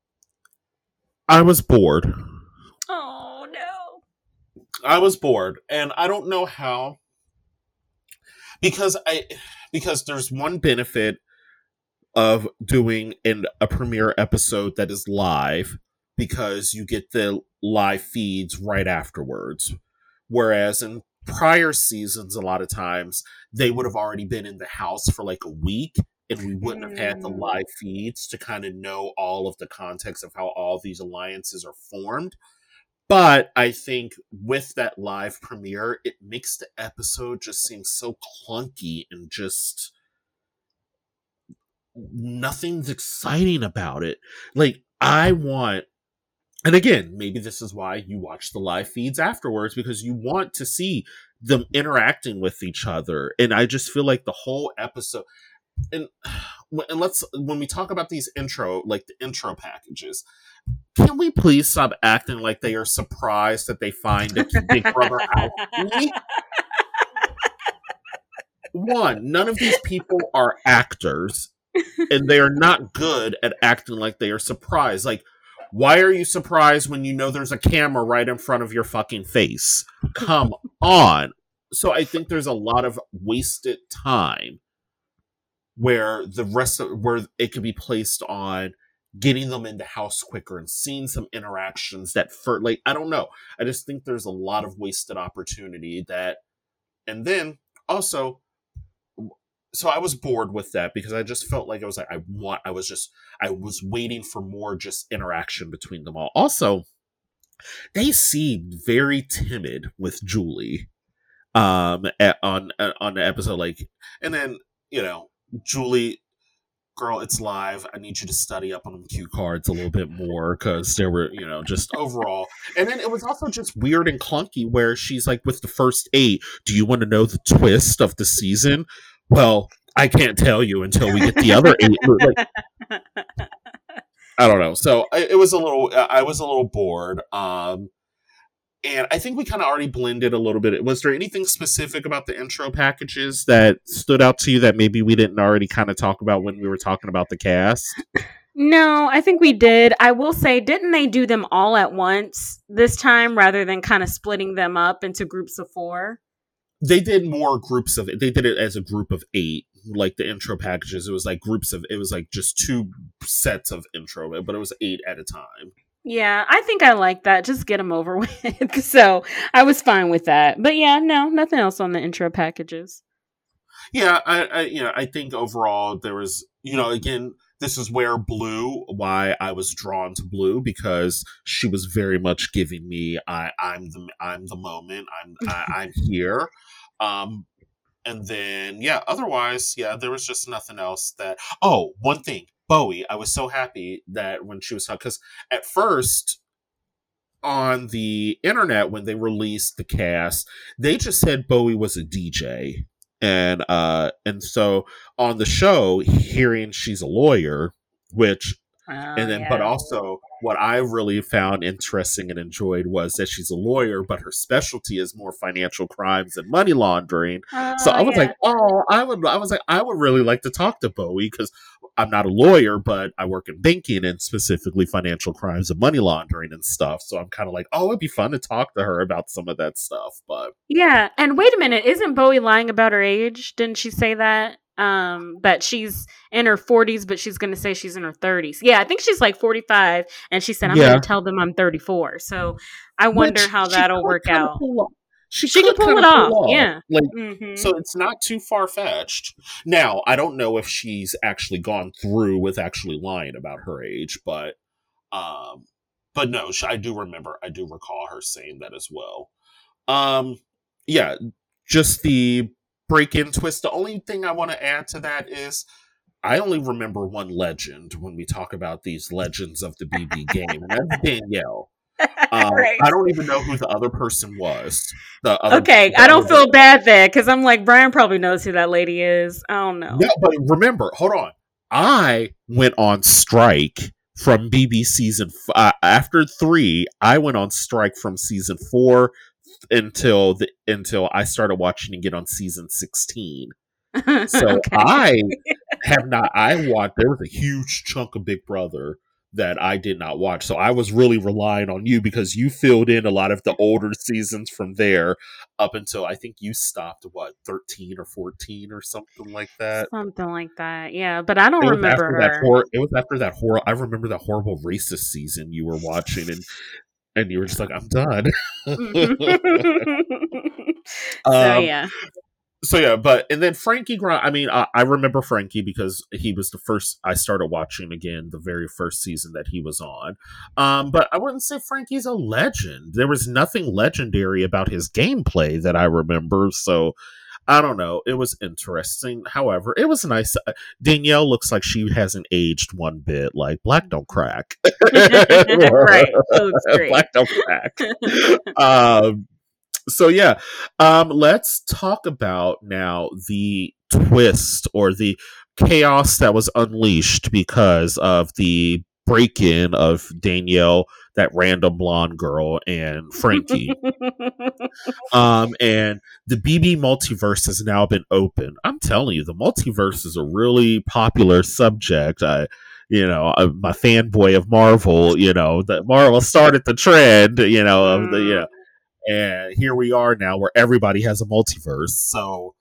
I was bored. Oh no. I was bored, and I don't know how, because there's one benefit of doing a premiere episode that is live, because you get the live feeds right afterwards. Whereas in prior seasons, a lot of times they would have already been in the house for like a week, and we wouldn't have had the live feeds to kind of know all of the context of how all these alliances are formed. But I think with that live premiere, it makes the episode just seem so clunky and just nothing's exciting about it. Like, I want, and again, maybe this is why you watch the live feeds afterwards, because you want to see them interacting with each other. And I just feel like the whole episode, and when we talk about these the intro packages, can we please stop acting like they are surprised that they find a Big Brother house key? One, none of these people are actors, and they are not good at acting like they are surprised. Like, why are you surprised when you know there's a camera right in front of your fucking face? Come on. So I think there's a lot of wasted time where where it could be placed on getting them in the house quicker and seeing some interactions that I don't know. I just think there's a lot of wasted opportunity and then also, so I was bored with that, because I just felt like I was waiting for more just interaction between them all. Also, they seemed very timid with Julie, on the episode, like, and then, Julie, girl, it's live. I need you to study up on them cue cards a little bit more, because there were, just overall. And then it was also just weird and clunky where she's like, with the first 8, do you want to know the twist of the season? Well, I can't tell you until we get the other 8. Like, I don't know. So I was a little bored. And I think we kind of already blended a little bit. Was there anything specific about the intro packages that stood out to you that maybe we didn't already kind of talk about when we were talking about the cast? No, I think we did. I will say, didn't they do them all at once this time rather than kind of splitting them up into groups of 4? They did more groups of it. They did it as a group of 8, like the intro packages. It was like it was like just 2 sets of intro, but it was 8 at a time. Yeah, I think I like that. Just get them over with. So I was fine with that. But yeah, no, nothing else on the intro packages. Yeah, I think overall there was, again, this is where why I was drawn to Blue, because she was very much giving me, I'm the moment, I'm here. And then, yeah, otherwise, yeah, there was just nothing else one thing, Bowie, I was so happy that when she was talking, because at first on the internet, when they released the cast, they just said Bowie was a DJ. And so on the show, hearing she's a lawyer, but also what I really found interesting and enjoyed was that she's a lawyer, but her specialty is more financial crimes and money laundering. So I was like, I would really like to talk to Bowie, because I'm not a lawyer, but I work in banking and specifically financial crimes and money laundering and stuff. So I'm kind of like, it'd be fun to talk to her about some of that stuff. But yeah, and wait a minute, isn't Bowie lying about her age? Didn't she say that? That she's in her 40s, but she's going to say she's in her 30s. Yeah, I think she's like 45, and she said, I'm going to tell them I'm 34. So I wonder how that'll work out. She could could pull kind it of pull off. off. Yeah. Like, Hmm. so it's not too far fetched. Now, I don't know if she's actually gone through with actually lying about her age, um, but no, I do remember, I do recall her saying that as well. Um, yeah, just the break-in twist. The only thing I want to add to that is I only remember one legend when we talk about these legends of the BB game, and that's Danielle. Right. I don't even know who the other person was. Okay, The I other don't feel bad there because I'm like Brian probably knows who that lady is. I don't No, know. but remember, hold on. I went on strike from BB after 3. I went on strike from season 4 until I started watching again on season 16. So Okay. I have not. I watched. There was a huge chunk of Big Brother that I did not watch. So I was really relying on you because you filled in a lot of the older seasons from there up until I think you stopped what 13 or 14 or something like that. Something like that. Yeah, but I don't It was remember after that her. horror. It was after that horror. I remember that horrible racist season you were watching, and you were just like, "I'm done." So um, yeah. so yeah, but and then Frankie Grimes. I mean, I remember Frankie because he was the first I started watching again, the very first season that he was on. But I wouldn't say Frankie's a legend. There was nothing legendary about his gameplay that I remember. So I don't know. It was interesting. However, it was nice. Danielle looks like she hasn't aged one bit. Like black don't crack. Right. It looks great. Black don't crack. Um, so yeah, let's talk about now the twist or the chaos that was unleashed because of the break-in of Danielle, that random blonde girl, and Frankie. And the BB multiverse has now been open. I'm telling you, the multiverse is a really popular subject. My fanboy of Marvel, that Marvel started the trend, of the, Mm. and here we are now where everybody has a multiverse. So,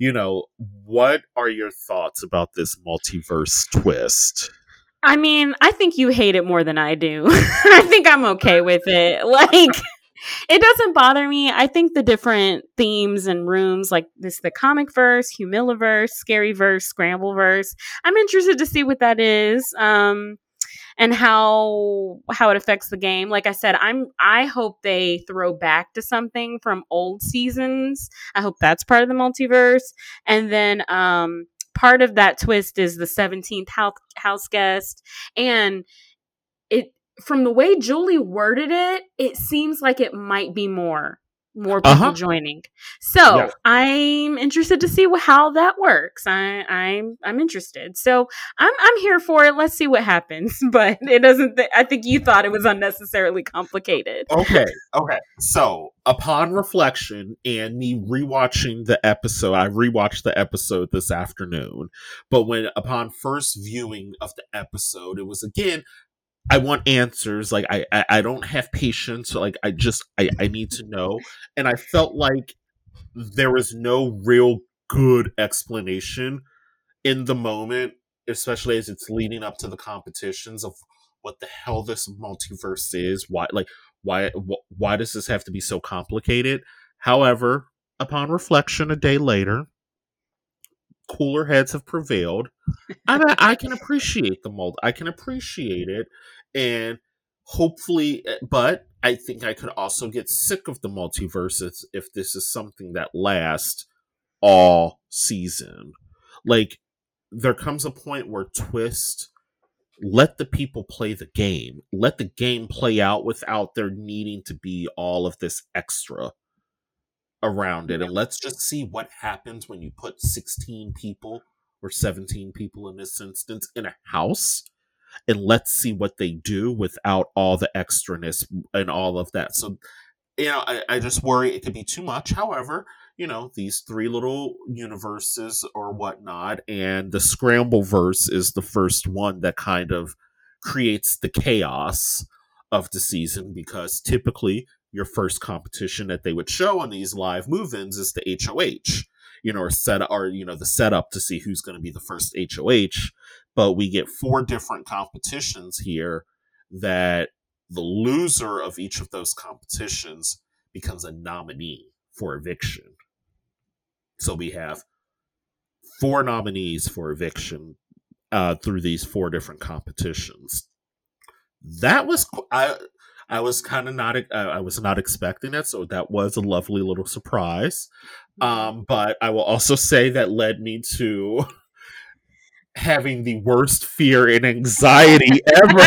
what are your thoughts about this multiverse twist? I mean, I think you hate it more than I do. I think I'm okay with it. Like, it doesn't bother me. I think the different themes and rooms, like this, the comic verse, Humillaverse, Scary Verse, Scramble Verse. I'm interested to see what that is, and how it affects the game. Like I said, I hope they throw back to something from old seasons. I hope that's part of the multiverse, and then part of that twist is the 17th house guest, and it from the way Julie worded it, it seems like it might be more Uh people huh. joining. Yeah. So I'm interested to see how that works. I'm interested. So I'm here for it. Let's see what happens. But it doesn't. I think you thought it was unnecessarily complicated. Okay. Okay. So, upon reflection and me rewatching the episode, I rewatched the episode this afternoon. But upon first viewing of the episode, it was again, I want answers. Like I don't have patience. Like I need to know. And I felt like there was no real good explanation in the moment, especially as it's leading up to the competitions of what the hell this multiverse is. Why does this have to be so complicated? However, upon reflection, a day later, cooler heads have prevailed. I can appreciate the mold. I can appreciate it, and hopefully, but I think I could also get sick of the multiverses if this is something that lasts all season. Like, there comes a point where twist, let the people play the game, let the game play out without there needing to be all of this extra around it, and let's just see what happens when you put 16 people or 17 people in this instance in a house, and let's see what they do without all the extraness and all of that. So, I just worry it could be too much. However, these three little universes or whatnot, and the Scramble verse is the first one that kind of creates the chaos of the season, because typically your first competition that they would show on these live move-ins is the HOH, the setup to see who's going to be the first HOH. But we get 4 different competitions here that the loser of each of those competitions becomes a nominee for eviction. So we have 4 nominees for eviction through these 4 different competitions. That was I was kind of not I was not expecting it, so that was a lovely little surprise. But I will also say that led me to having the worst fear and anxiety ever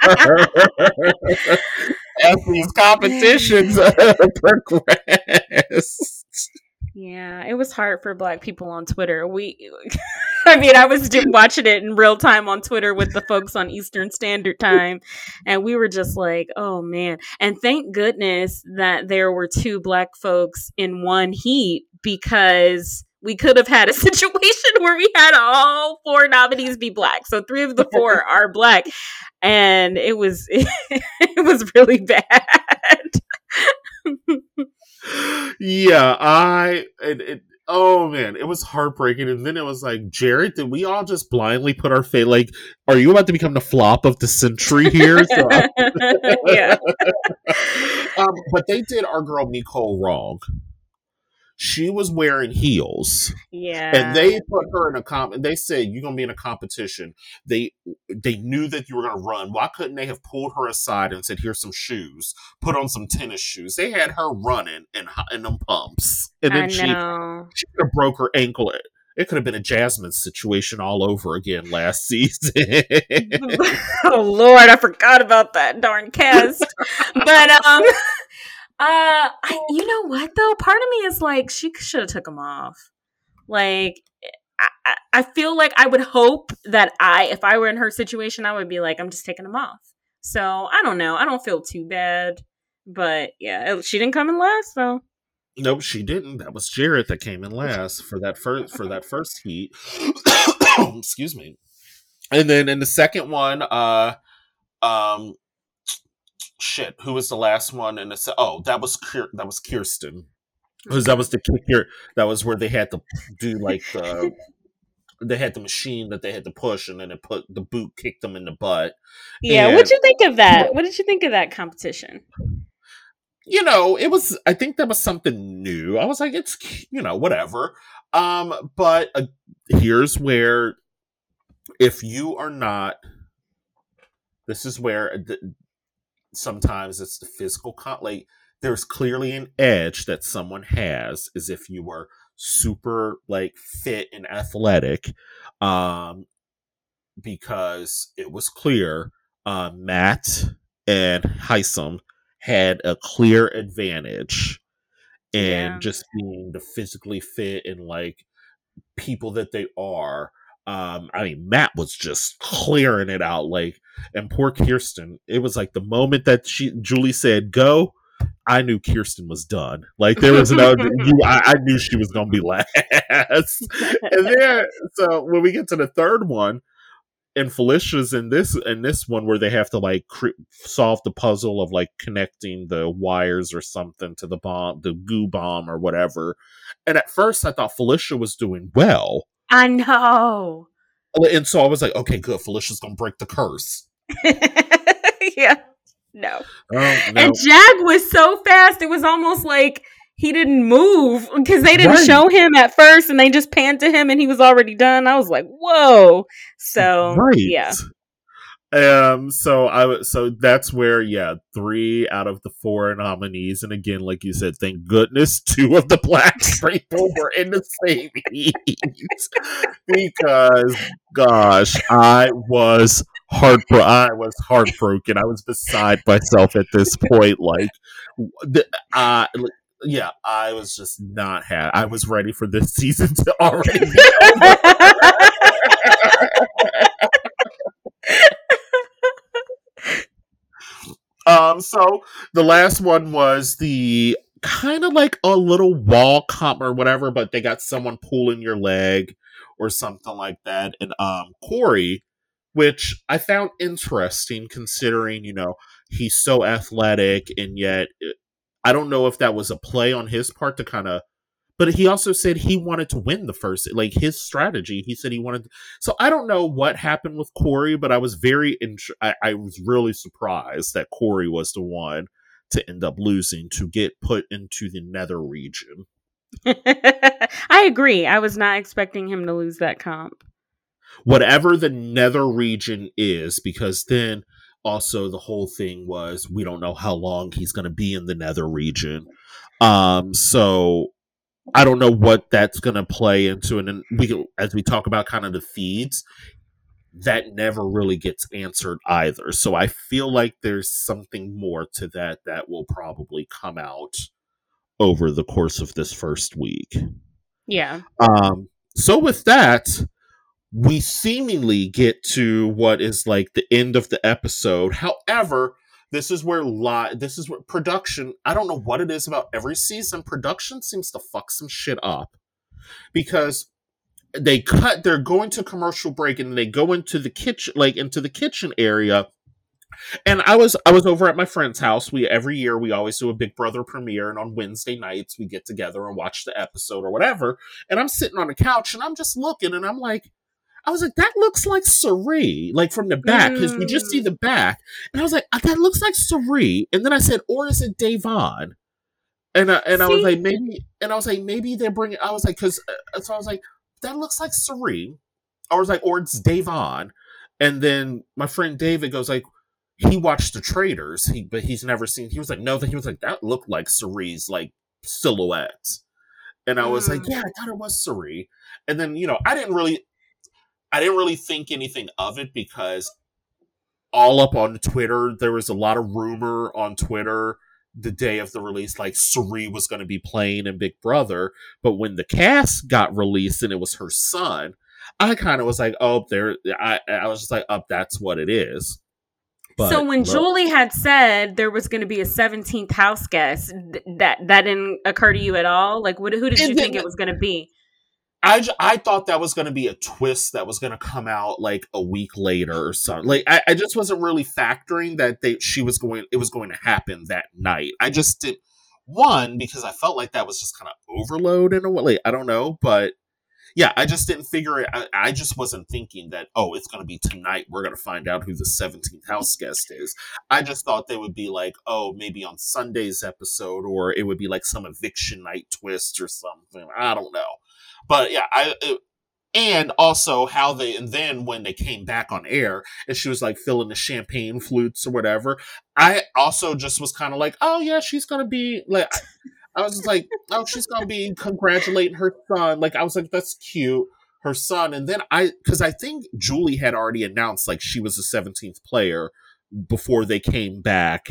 as these competitions progressed. Yeah, it was hard for Black people on Twitter. I mean, I was watching it in real time on Twitter with the folks on Eastern Standard Time, and we were just like, oh man. And thank goodness that there were 2 Black folks in one heat, because we could have had a situation where we had all 4 nominees be Black. So 3 of the 4 are Black, and it was really bad. Yeah, oh man, it was heartbreaking. And then it was like, Jared, did we all just blindly put our fate? Like, are you about to become the flop of the century here? So, yeah. But they did our girl Nicole wrong. She was wearing heels. Yeah. And they put her in they said, you're going to be in a competition. They knew that you were going to run. Why couldn't they have pulled her aside and said, here's some shoes, put on some tennis shoes? They had her running in them pumps. And then she could have broke her ankle. It could have been a Jasmine situation all over again last season. Oh Lord, I forgot about that darn cast. But you know what though? Part of me is like, she should have took them off. Like, I feel like I would hope that if I were in her situation, I would be like, I'm just taking them off. So I don't know. I don't feel too bad, but yeah, she didn't come in last though. Nope, she didn't. That was Jarrett that came in last for that first heat. Excuse me. And then in the second one, shit, who was the last one in the that was Kirsten. Because that was that was where they had to do like they had the machine that they had to push, and then the boot kicked them in the butt. Yeah, what'd you think of that? What did you think of that competition? I think that was something new. I was like, it's, whatever. But here's where, if you are not, this is where sometimes it's the physical, like, there's clearly an edge that someone has, is if you were super, like, fit and athletic, because it was clear, Matt and Hisam had a clear advantage in just being the physically fit and like people that they are. I mean, Matt was just clearing it out, like, and poor Kirsten. It was like the moment that Julie said go, I knew Kirsten was done. Like, there was no, I knew she was gonna be last. And then, so when we get to the third one, and Felicia's in this one where they have to like solve the puzzle of like connecting the wires or something to the goo bomb or whatever. And at first I thought Felicia was doing well. I know. And so I was like, okay, good. Felicia's gonna break the curse. Yeah. No. And Jag was so fast, it was almost like he didn't move, because they didn't show him at first, and they just panned to him and he was already done. I was like, whoa. So yeah. So that's where, 3 out of the 4 nominees, and again, like you said, thank goodness 2 of the Black people were in the same heat, because I was heartbroken. I was beside myself at this point. Like, I was just not happy. I was ready for this season to already be over. So the last one was the kind of like a little wall comp or whatever, but they got someone pulling your leg or something like that. And Corey, which I found interesting considering, he's so athletic, and yet I don't know if that was a play on his part to kind of, but he also said he wanted to win the first, like his strategy. He said he wanted, so I don't know what happened with Corey, but I was I was really surprised that Corey was the one to end up losing to get put into the nether region. I agree. I was not expecting him to lose that comp. Whatever the nether region is, because then also the whole thing was we don't know how long he's going to be in the nether region. So I don't know what that's going to play into. And then as we talk about kind of the feeds, that never really gets answered either. So I feel like there's something more to that will probably come out over the course of this first week. Yeah. So with that, we seemingly get to what is like the end of the episode. However, this is where production, I don't know what it is about every season, production seems to fuck some shit up. Because they're going to commercial break and they go into the kitchen area. And I was over at my friend's house. Every year we always do a Big Brother premiere, and on Wednesday nights we get together and watch the episode or whatever. And I'm sitting on the couch and I'm just looking and I was like, that looks like Cirie, like from the back, because we just see the back. And I was like, that looks like Cirie. And then I said, or is it Da'Vonne? And I was like, maybe they're bringing. I was like, so I was like, that looks like Cirie. I was like, or it's Da'Vonne. And then my friend David goes like, he watched The Traitors, but he's never seen. He was like, no, he was like, that looked like Cirie's like silhouette. And I was like, yeah, I thought it was Cirie. And then I didn't really think anything of it because all up on Twitter, there was a lot of rumor on Twitter the day of the release, like Cirie was going to be playing in Big Brother. But when the cast got released and it was her son, I kind of was like, oh, I was just like, oh, that's what it is. So when Julie had said there was going to be a 17th house guest, that didn't occur to you at all? Like, who did you think it was going to be? I thought that was going to be a twist that was going to come out like a week later or something. Like I just wasn't really factoring that it was going to happen that night. I just did because I felt like that was just kind of overload in a way. I don't know, but yeah, I just didn't figure it. I just wasn't thinking that, oh, it's going to be tonight. We're going to find out who the 17th house guest is. I just thought they would be like, oh, maybe on Sunday's episode, or it would be like some eviction night twist or something. I don't know. But yeah, and also and then when they came back on air and she was like filling the champagne flutes or whatever, I also just was kind of like, oh yeah, she's going to be like, I was just like, oh, she's going to be congratulating her son. Like, I was like, that's cute, her son. And then because I think Julie had already announced like she was the 17th player before they came back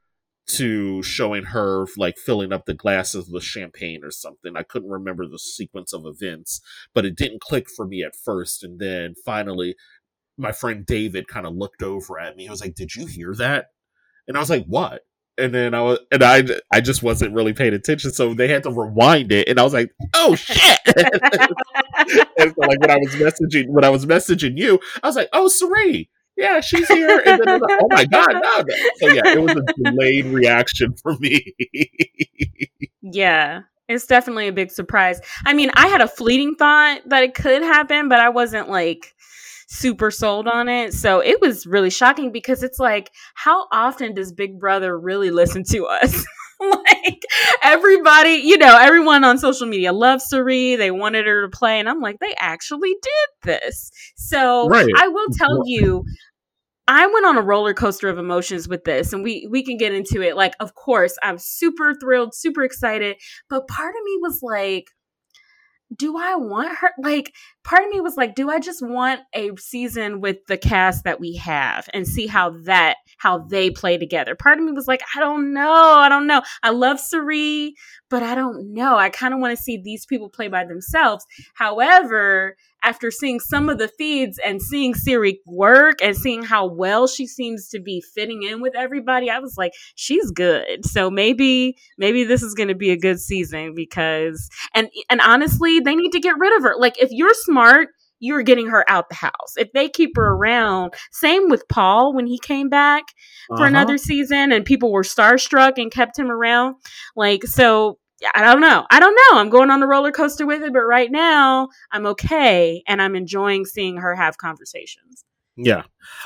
to showing her like filling up the glasses with champagne or something. I couldn't remember the sequence of events, but it didn't click for me at first. And then finally, my friend David kind of looked over at me. He was like, "Did you hear that?" And I was like, "What?" And then I just wasn't really paying attention, so they had to rewind it. And I was like, "Oh shit!" And so, like when I was messaging you, I was like, "Oh, Cirie. Yeah, she's here." And then I was like, oh my God, no. So yeah, it was a delayed reaction for me. Yeah, it's definitely a big surprise. I mean, I had a fleeting thought that it could happen, but I wasn't like super sold on it. So it was really shocking because it's like, how often does Big Brother really listen to us? Like everybody, everyone on social media loves Cirie. They wanted her to play. And I'm like, they actually did this. So right. I will tell you, I went on a roller coaster of emotions with this, and we can get into it. Like, of course, I'm super thrilled, super excited. But part of me was like, do I want her? Like, part of me was like, do I just want a season with the cast that we have and see how they play together? Part of me was like, I don't know. I love Cirie, but I don't know. I kind of want to see these people play by themselves. However, after seeing some of the feeds and seeing Cirie work and seeing how well she seems to be fitting in with everybody, I was like, she's good. So maybe this is going to be a good season because, and honestly, they need to get rid of her. Like, if you're smart, you're getting her out the house. If they keep her around, same with Paul when he came back for another season and people were starstruck and kept him around. Like, so I don't know. I'm going on the roller coaster with it, but right now I'm okay and I'm enjoying seeing her have conversations. Yeah.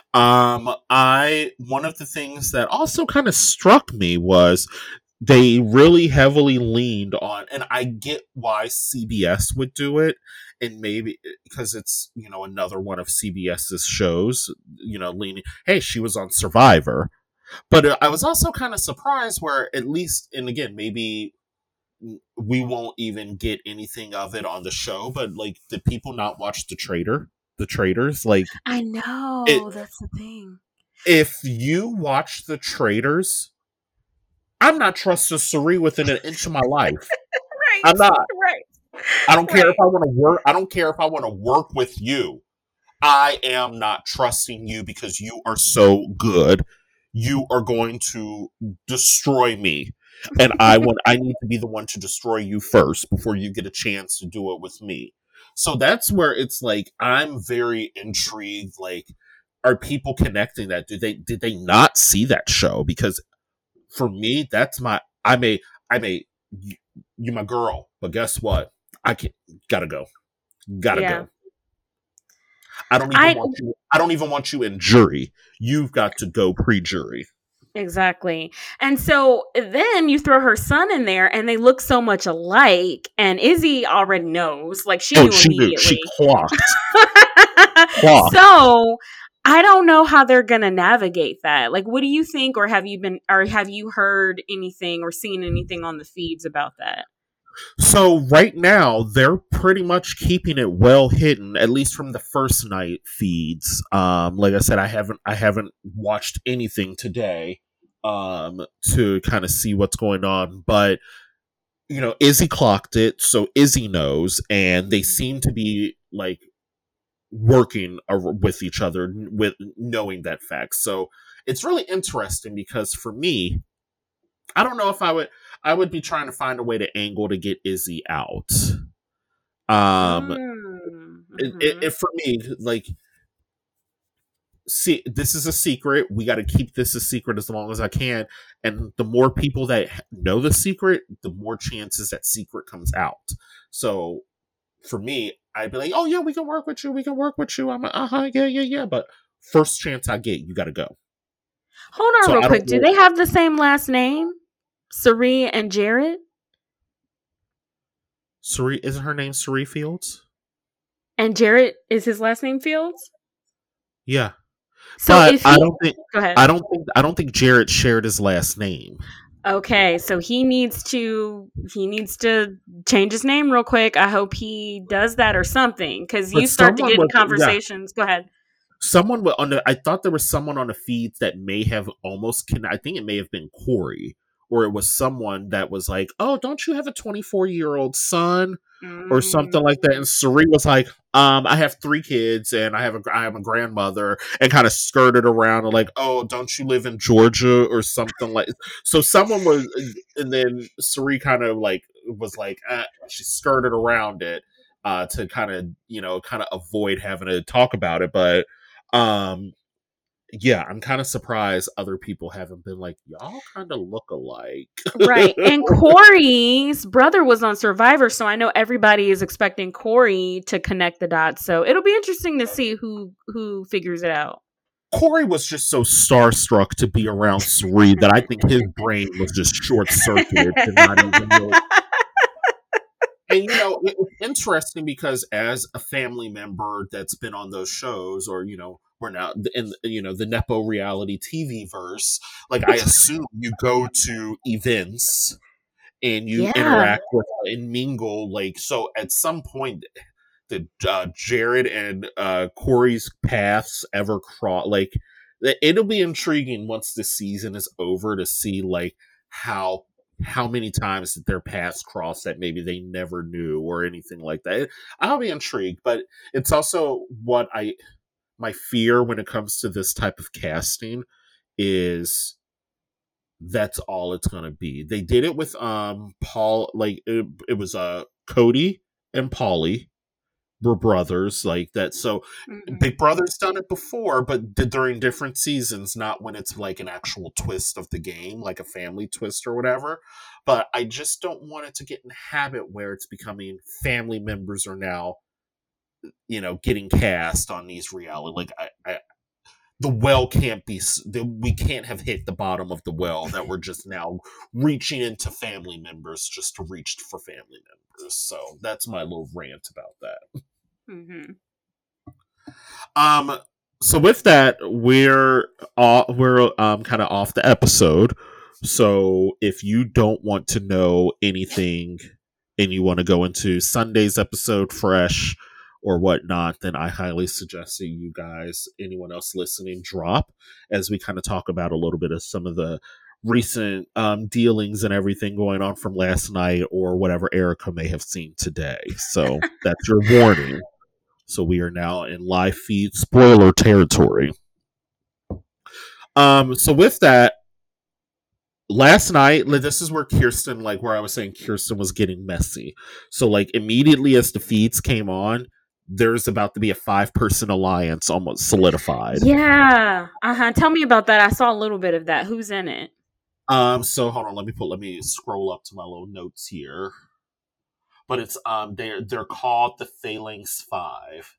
I one of the things that also kind of struck me was they really heavily leaned on, and I get why CBS would do it, and maybe because it's another one of CBS's shows, leaning. Hey, she was on Survivor, but I was also kind of surprised where at least, and again, maybe we won't even get anything of it on the show, but like, did people not watch the Traitors? Like, I it know, that's the thing. if you watch the Traitors, I'm not trusting Suri within an inch of my life. Right, I'm not. right, I don't care if right. I want to work. I don't care if I want to work with you. I am not trusting you because you are so good. You are going to destroy me. And I need to be the one to destroy you first before you get a chance to do it with me. So that's where it's like I'm very intrigued. Like, are people connecting that? Did they not see that show? Because for me, that's my I'm a you my girl, but guess what? I can gotta go. Gotta Yeah. go. I don't even I want you. I don't even want you in jury. You've got to go pre-jury. Exactly. And so then you throw her son in there and they look so much alike. And Izzy already knows, like she Oh, knew she knew. She immediately. clocked. Clocked. So I don't know how they're gonna navigate that. Like, what do you think, or have you heard anything or seen anything on the feeds about that? So right now they're pretty much keeping it well hidden, at least from the first night feeds. Like I said, I haven't watched anything today to kind of see what's going on, but Izzy clocked it, so Izzy knows, and they seem to be like working with each other with knowing that fact. So it's really interesting because for me, I don't know if I would be trying to find a way to angle to get Izzy out. Um, Mm-hmm. for me, like, see, this is a secret. We got to keep this a secret as long as I can. And the more people that know the secret, the more chances that secret comes out. So for me, I'd be like, oh yeah, we can work with you. We can work with you. I'm like, yeah, yeah, yeah. But first chance I get, you got to go. Hold on, So real I don't quick. Do know. they have the same last name, Sari and Jared? Suri, isn't her name Suri Fields? And Jared is his last name Fields. Yeah. So But if he go ahead. I don't think Jared shared his last name. Okay, so he needs to change his name real quick. I hope he does that or something because But you start to someone get in was conversations. Go ahead. someone on the I thought there was someone on the feeds that may have almost I think it may have been Corey, or it was someone that was like, "Oh, don't you have a 24-year-old son?" or something like that. And Mm. Sari was like, I have 3 kids and I am a grandmother," and kind of skirted around and like, "Oh, don't you live in Georgia?" or something like. So someone was, and then Sari kind of like was like, she skirted around it to kind of avoid having to talk about it, but um yeah, I'm kind of surprised other people haven't been like, y'all kind of look alike. Right. And Corey's brother was on Survivor, so I know everybody is expecting Corey to connect the dots. So it'll be interesting to see who figures it out. Corey was just so starstruck to be around Sari that I think his brain was just short circuited to not even really. And it's interesting because as a family member that's been on those shows, or we're now in the Nepo reality TV verse, like I assume you go to events and you Yeah. interact with and mingle. Like, so at some point, did Jared and Corey's paths ever cross? Like, it'll be intriguing once the season is over to see like how many times did their paths cross that maybe they never knew or anything like that. I'll be intrigued, but it's also what my fear when it comes to this type of casting is that's all it's gonna be. They did it with Paul, like it was Cody and Paulie were brothers like that. So Mhm. Big Brother's done it before, but during different seasons, not when it's like an actual twist of the game, like a family twist or whatever. But I just don't want it to get in the habit where it's becoming family members are now, getting cast on these reality. Like the well can't be, we can't have hit the bottom of the well, that we're just now reaching into family members just to reach for family members. So that's my little rant about that. Mm-hmm. So with that, we're kind of off the episode. So if you don't want to know anything and you want to go into Sunday's episode fresh or whatnot, then I highly suggest that you guys, anyone else listening, drop, as we kind of talk about a little bit of some of the recent dealings and everything going on from last night or whatever Erica may have seen today. So that's your warning. So we are now in live feed spoiler territory. So with that, last night, this is where Kirsten, like where I was saying Kirsten was getting messy. So like immediately as the feeds came on, there's about to be a 5-person alliance almost solidified. Yeah. Tell me about that. I saw a little bit of that. Who's in it? So hold on, let me scroll up to my little notes here. But it's they're called the Phalanx 5.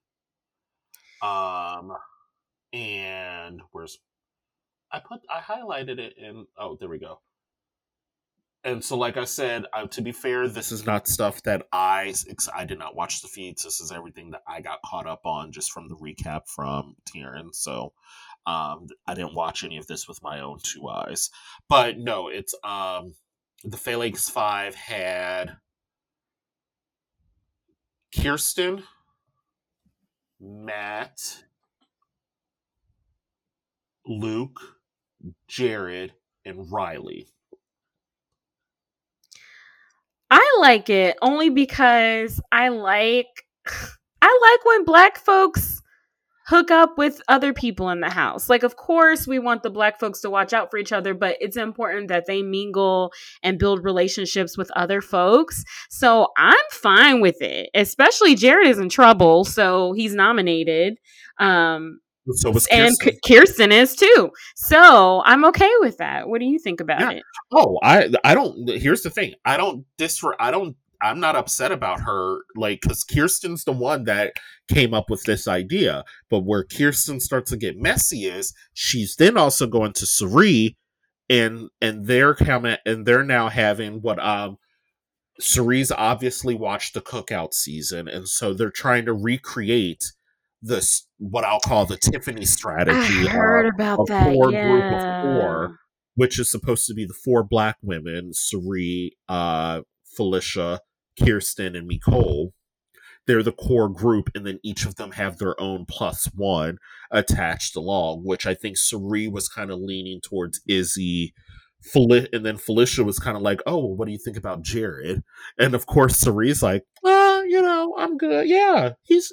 And where's I highlighted it in, oh, there we go. And so, like I said, to be fair, this is not stuff that I did not watch the feeds. This is everything that I got caught up on just from the recap from Tyrion. So I didn't watch any of this with my own 2 eyes. But no, it's the Phalanx 5 had Kirsten, Matt, Luke, Jared, and Riley. I like it only because I like when Black folks hook up with other people in the house. Like, of course, we want the Black folks to watch out for each other, but it's important that they mingle and build relationships with other folks. So I'm fine with it, especially Jared is in trouble, so he's nominated. So was Kirsten. And Kirsten is too. So I'm okay with that. What do you think about it? Oh, I don't. Here's the thing. I'm not upset about her, like, because Kirsten's the one that came up with this idea. But where Kirsten starts to get messy is she's then also going to Cirie, and they're now having what Cirie's obviously watched the Cookout season, and so they're trying to recreate this, what I'll call the Tiffany strategy. I heard about that. Group Yeah. of 4, which is supposed to be the 4 Black women: Cirie, Felicia, Kirsten, and Nicole. They're the core group, and then each of them have their own +1 attached along, which I think Cirie was kind of leaning towards Izzy. And then Felicia was kind of like, oh, well, what do you think about Jared? And of course, Cirie's like, I'm good. Yeah, he's,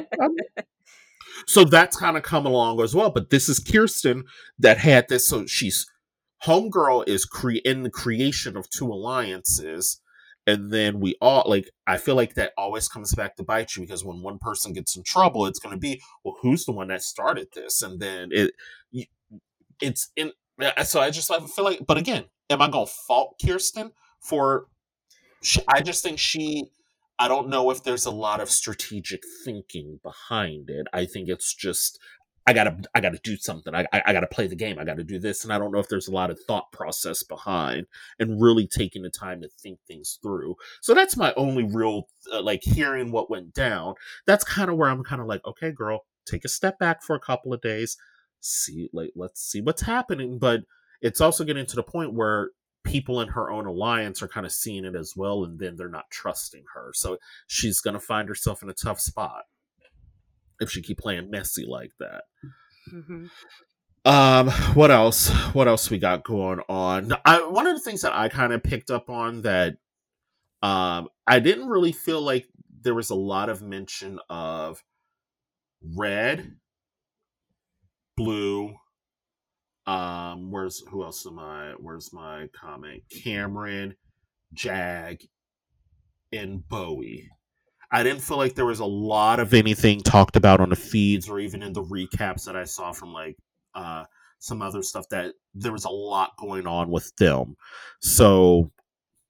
So that's kind of come along as well. But this is Kirsten that had this. So she's homegirl is in the creation of 2 alliances. And then we all, like, I feel like that always comes back to bite you, because when one person gets in trouble, it's going to be, well, who's the one that started this? And then it's in. So I feel like, but again, am I going to fault Kirsten for? I just think I don't know if there's a lot of strategic thinking behind it. I think it's just I gotta do something. I gotta play the game. I gotta do this, and I don't know if there's a lot of thought process behind and really taking the time to think things through. So that's my only real like hearing what went down. That's kind of where I'm kind of like, okay, girl, take a step back for a couple of days. Let's see what's happening. But it's also getting to the point where people in her own alliance are kind of seeing it as well, and then they're not trusting her. So she's going to find herself in a tough spot if she keep playing messy like that. Mm-hmm. What else we got going on? One of the things that I kind of picked up on that I didn't really feel like there was a lot of mention of red, blue. Where's my comment? Cameron, Jag, and Bowie. I didn't feel like there was a lot of anything talked about on the feeds or even in the recaps that I saw from like some other stuff, that there was a lot going on with them. So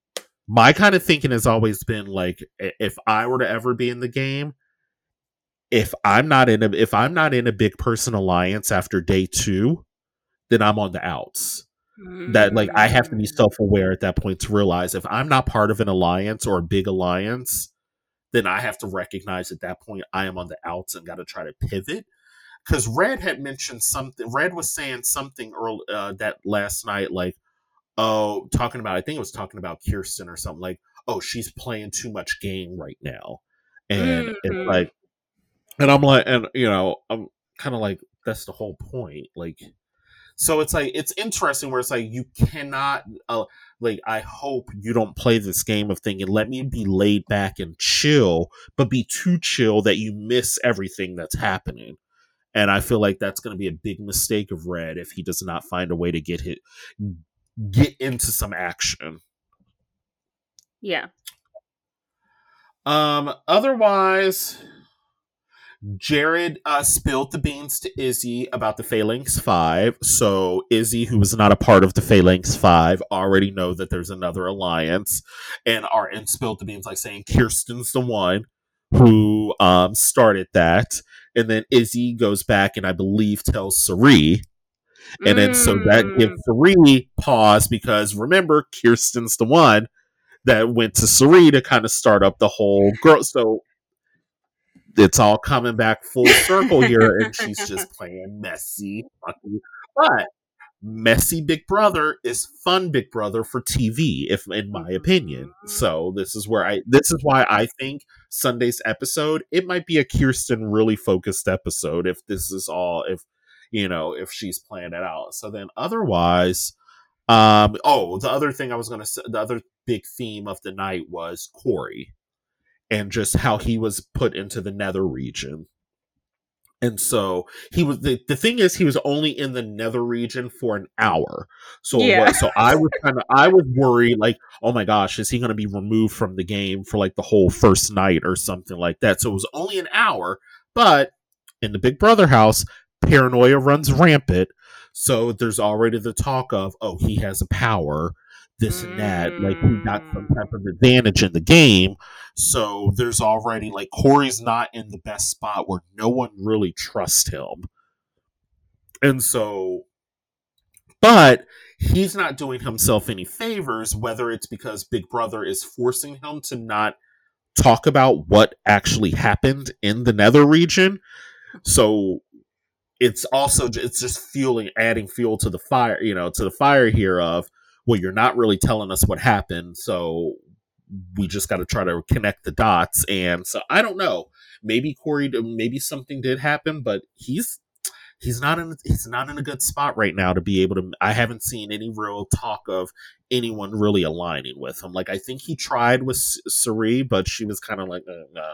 my kind of thinking has always been like, if I were to ever be in the game, if I'm not in a big person alliance after day 2, then I'm on the outs. That like I have to be Mm. self-aware at that point to realize if I'm not part of an alliance or a big alliance, then I have to recognize at that point I am on the outs and got to try to pivot. Because Red had mentioned something. Red was saying something early, that last night, like, oh, talking about, I think it was talking about Kirsten or something, like, oh, she's playing too much game right now. And it's Mhm. like, and I'm like, and I'm kind of like, that's the whole point. Like, so it's like, it's interesting where it's like, you cannot, like, I hope you don't play this game of thinking, let me be laid back and chill, but be too chill that you miss everything that's happening. And I feel like that's going to be a big mistake of Red if he does not find a way to get into some action. Yeah. Otherwise, Jared spilled the beans to Izzy about the Phalanx 5. So Izzy, who was not a part of the Phalanx 5, already know that there's another alliance, and spilled the beans, like saying Kirsten's the one who started that. And then Izzy goes back and I believe tells Sari. And then so that gives Mm. Sari pause because remember, Kirsten's the one that went to Sari to kind of start up the whole girl. So it's all coming back full circle here, and she's just playing messy. But messy Big Brother is fun Big Brother for TV, if in my opinion. So this is why I think Sunday's episode, it might be a Kirsten really focused episode if this is all if she's playing it out. So then otherwise, the other thing I was gonna say, the other big theme of the night was Corey and just how he was put into the nether region. And so he was the thing is he was only in the nether region for an hour. Yeah. So I was worried, like, oh my gosh, is he gonna be removed from the game for like the whole first night or something like that? So it was only an hour, but in the Big Brother house, paranoia runs rampant. So there's already the talk of, oh, he has a power, this and that, like he got some Mm. type of advantage in the game. So there's already like Corey's not in the best spot where no one really trusts him. And so, but he's not doing himself any favors, whether it's because Big Brother is forcing him to not talk about what actually happened in the nether region. So it's just adding fuel to the fire, to the fire here of, well, you're not really telling us what happened. So we just got to try to connect the dots. And so I don't know, maybe something did happen, but he's not in a good spot right now to be able to. I haven't seen any real talk of anyone really aligning with him. Like I think he tried with Sari, but she was kind of like,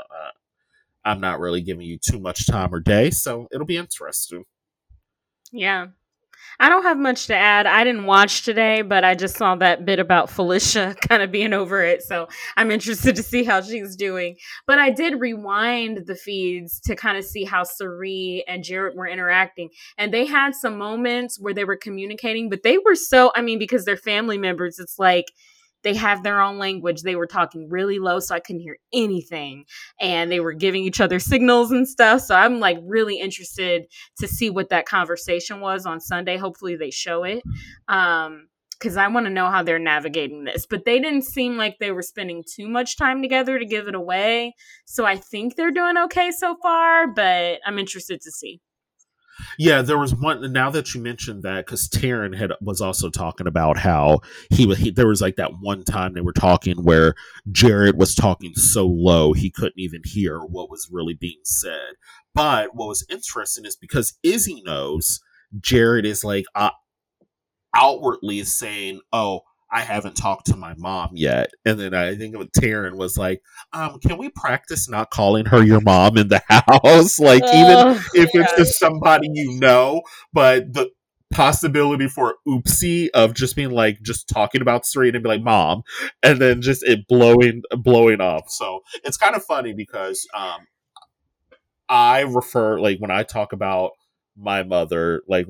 I'm not really giving you too much time or day. So it'll be interesting. Yeah. I don't have much to add. I didn't watch today, but I just saw that bit about Felicia kind of being over it. So I'm interested to see how she's doing. But I did rewind the feeds to kind of see how Sari and Jared were interacting. And they had some moments where they were communicating, but they were because they're family members, it's like they have their own language. They were talking really low, so I couldn't hear anything. And they were giving each other signals and stuff. So I'm like really interested to see what that conversation was on Sunday. Hopefully they show it. Because I want to know how they're navigating this. But they didn't seem like they were spending too much time together to give it away. So I think they're doing okay so far, but I'm interested to see. Yeah, there was one. Now that you mentioned that, because Taryn was also talking about how there was like that one time they were talking where Jared was talking so low he couldn't even hear what was really being said. But what was interesting is because Izzy knows Jared is like outwardly saying, "Oh, I haven't talked to my mom yet," and then I think Taryn was like, "Can we practice not calling her your mom in the house? Like, even Oh, if it's just somebody you know, but the possibility for oopsie of just being like just talking about Serena and be like mom, and then just it blowing up. So it's kind of funny because I refer, like when I talk about my mother, like when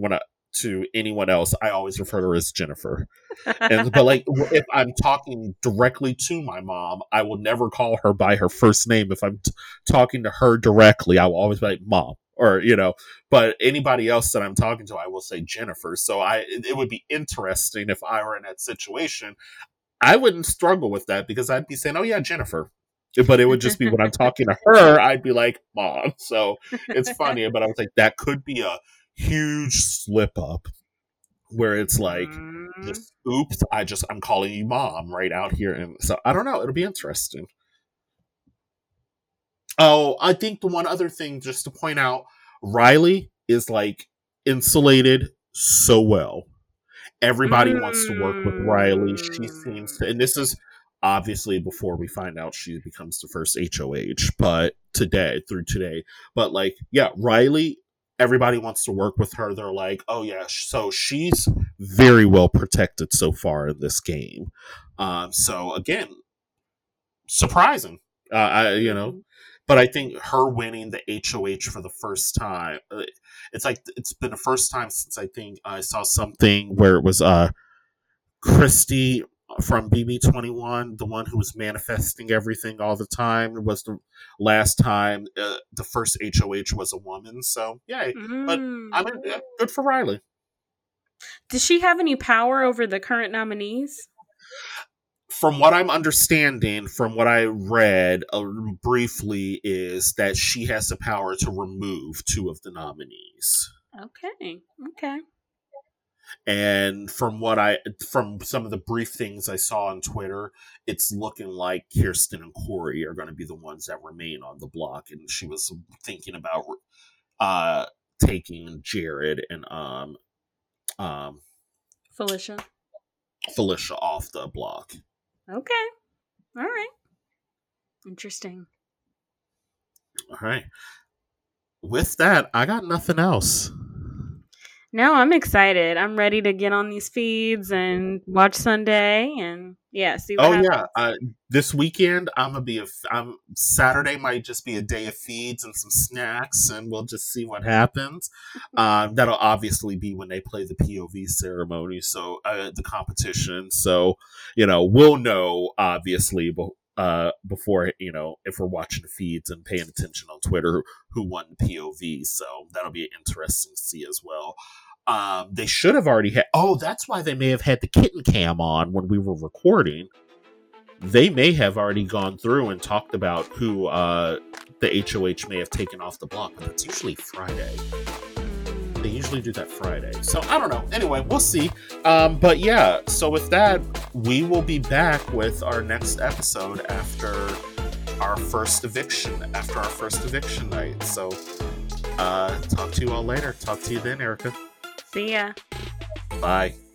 to anyone else, I always refer to her as Jennifer. But like, if I'm talking directly to my mom, I will never call her by her first name. If I'm talking to her directly, I will always be like, Mom, or, but anybody else that I'm talking to, I will say Jennifer. So it would be interesting if I were in that situation. I wouldn't struggle with that because I'd be saying, oh yeah, Jennifer. But it would just be when I'm talking to her, I'd be like, Mom. So it's funny, but I was like, that could be a huge slip up where it's like, just oops, I'm calling you Mom right out here. And so I don't know, it'll be interesting. Oh, I think the one other thing just to point out, Riley is like insulated so well. Everybody wants to work with Riley. She seems to, and this is obviously before we find out she becomes the first HOH, but through today. But like, yeah, Riley, everybody wants to work with her. They're like, oh yeah, so she's very well protected so far in this game. So again, surprising, but I think her winning the HOH for the first time, it's like, it's been the first time since I think I saw something where it was Christy from BB21, the one who was manifesting everything all the time. It was the last time the first HOH was a woman. So, yay. But I mean, good for Riley. Does she have any power over the current nominees? From what I'm understanding, from what I read briefly, is that she has the power to remove 2 of the nominees. Okay. And from some of the brief things I saw on Twitter, it's looking like Kirsten and Corey are going to be the ones that remain on the block. And she was thinking about taking Jared and Felicia off the block. Okay. All right. Interesting. All right. With that, I got nothing else. No, I'm excited. I'm ready to get on these feeds and watch Sunday and see what happens. This weekend Saturday might just be a day of feeds and some snacks, and we'll just see what happens. That'll obviously be when they play the POV ceremony, so the competition. So we'll know obviously before if we're watching the feeds and paying attention on Twitter who won the POV. So that'll be interesting to see as well. They should have already had. Oh, that's why they may have had the kitten cam on when we were recording. They may have already gone through and talked about who the HOH may have taken off the block, but that's usually Friday. They usually do that Friday. So I don't know. Anyway, we'll see. But yeah, so with that, we will be back with our next episode after our first eviction night. So talk to you all later. Talk to you then, Erica. See ya. Bye.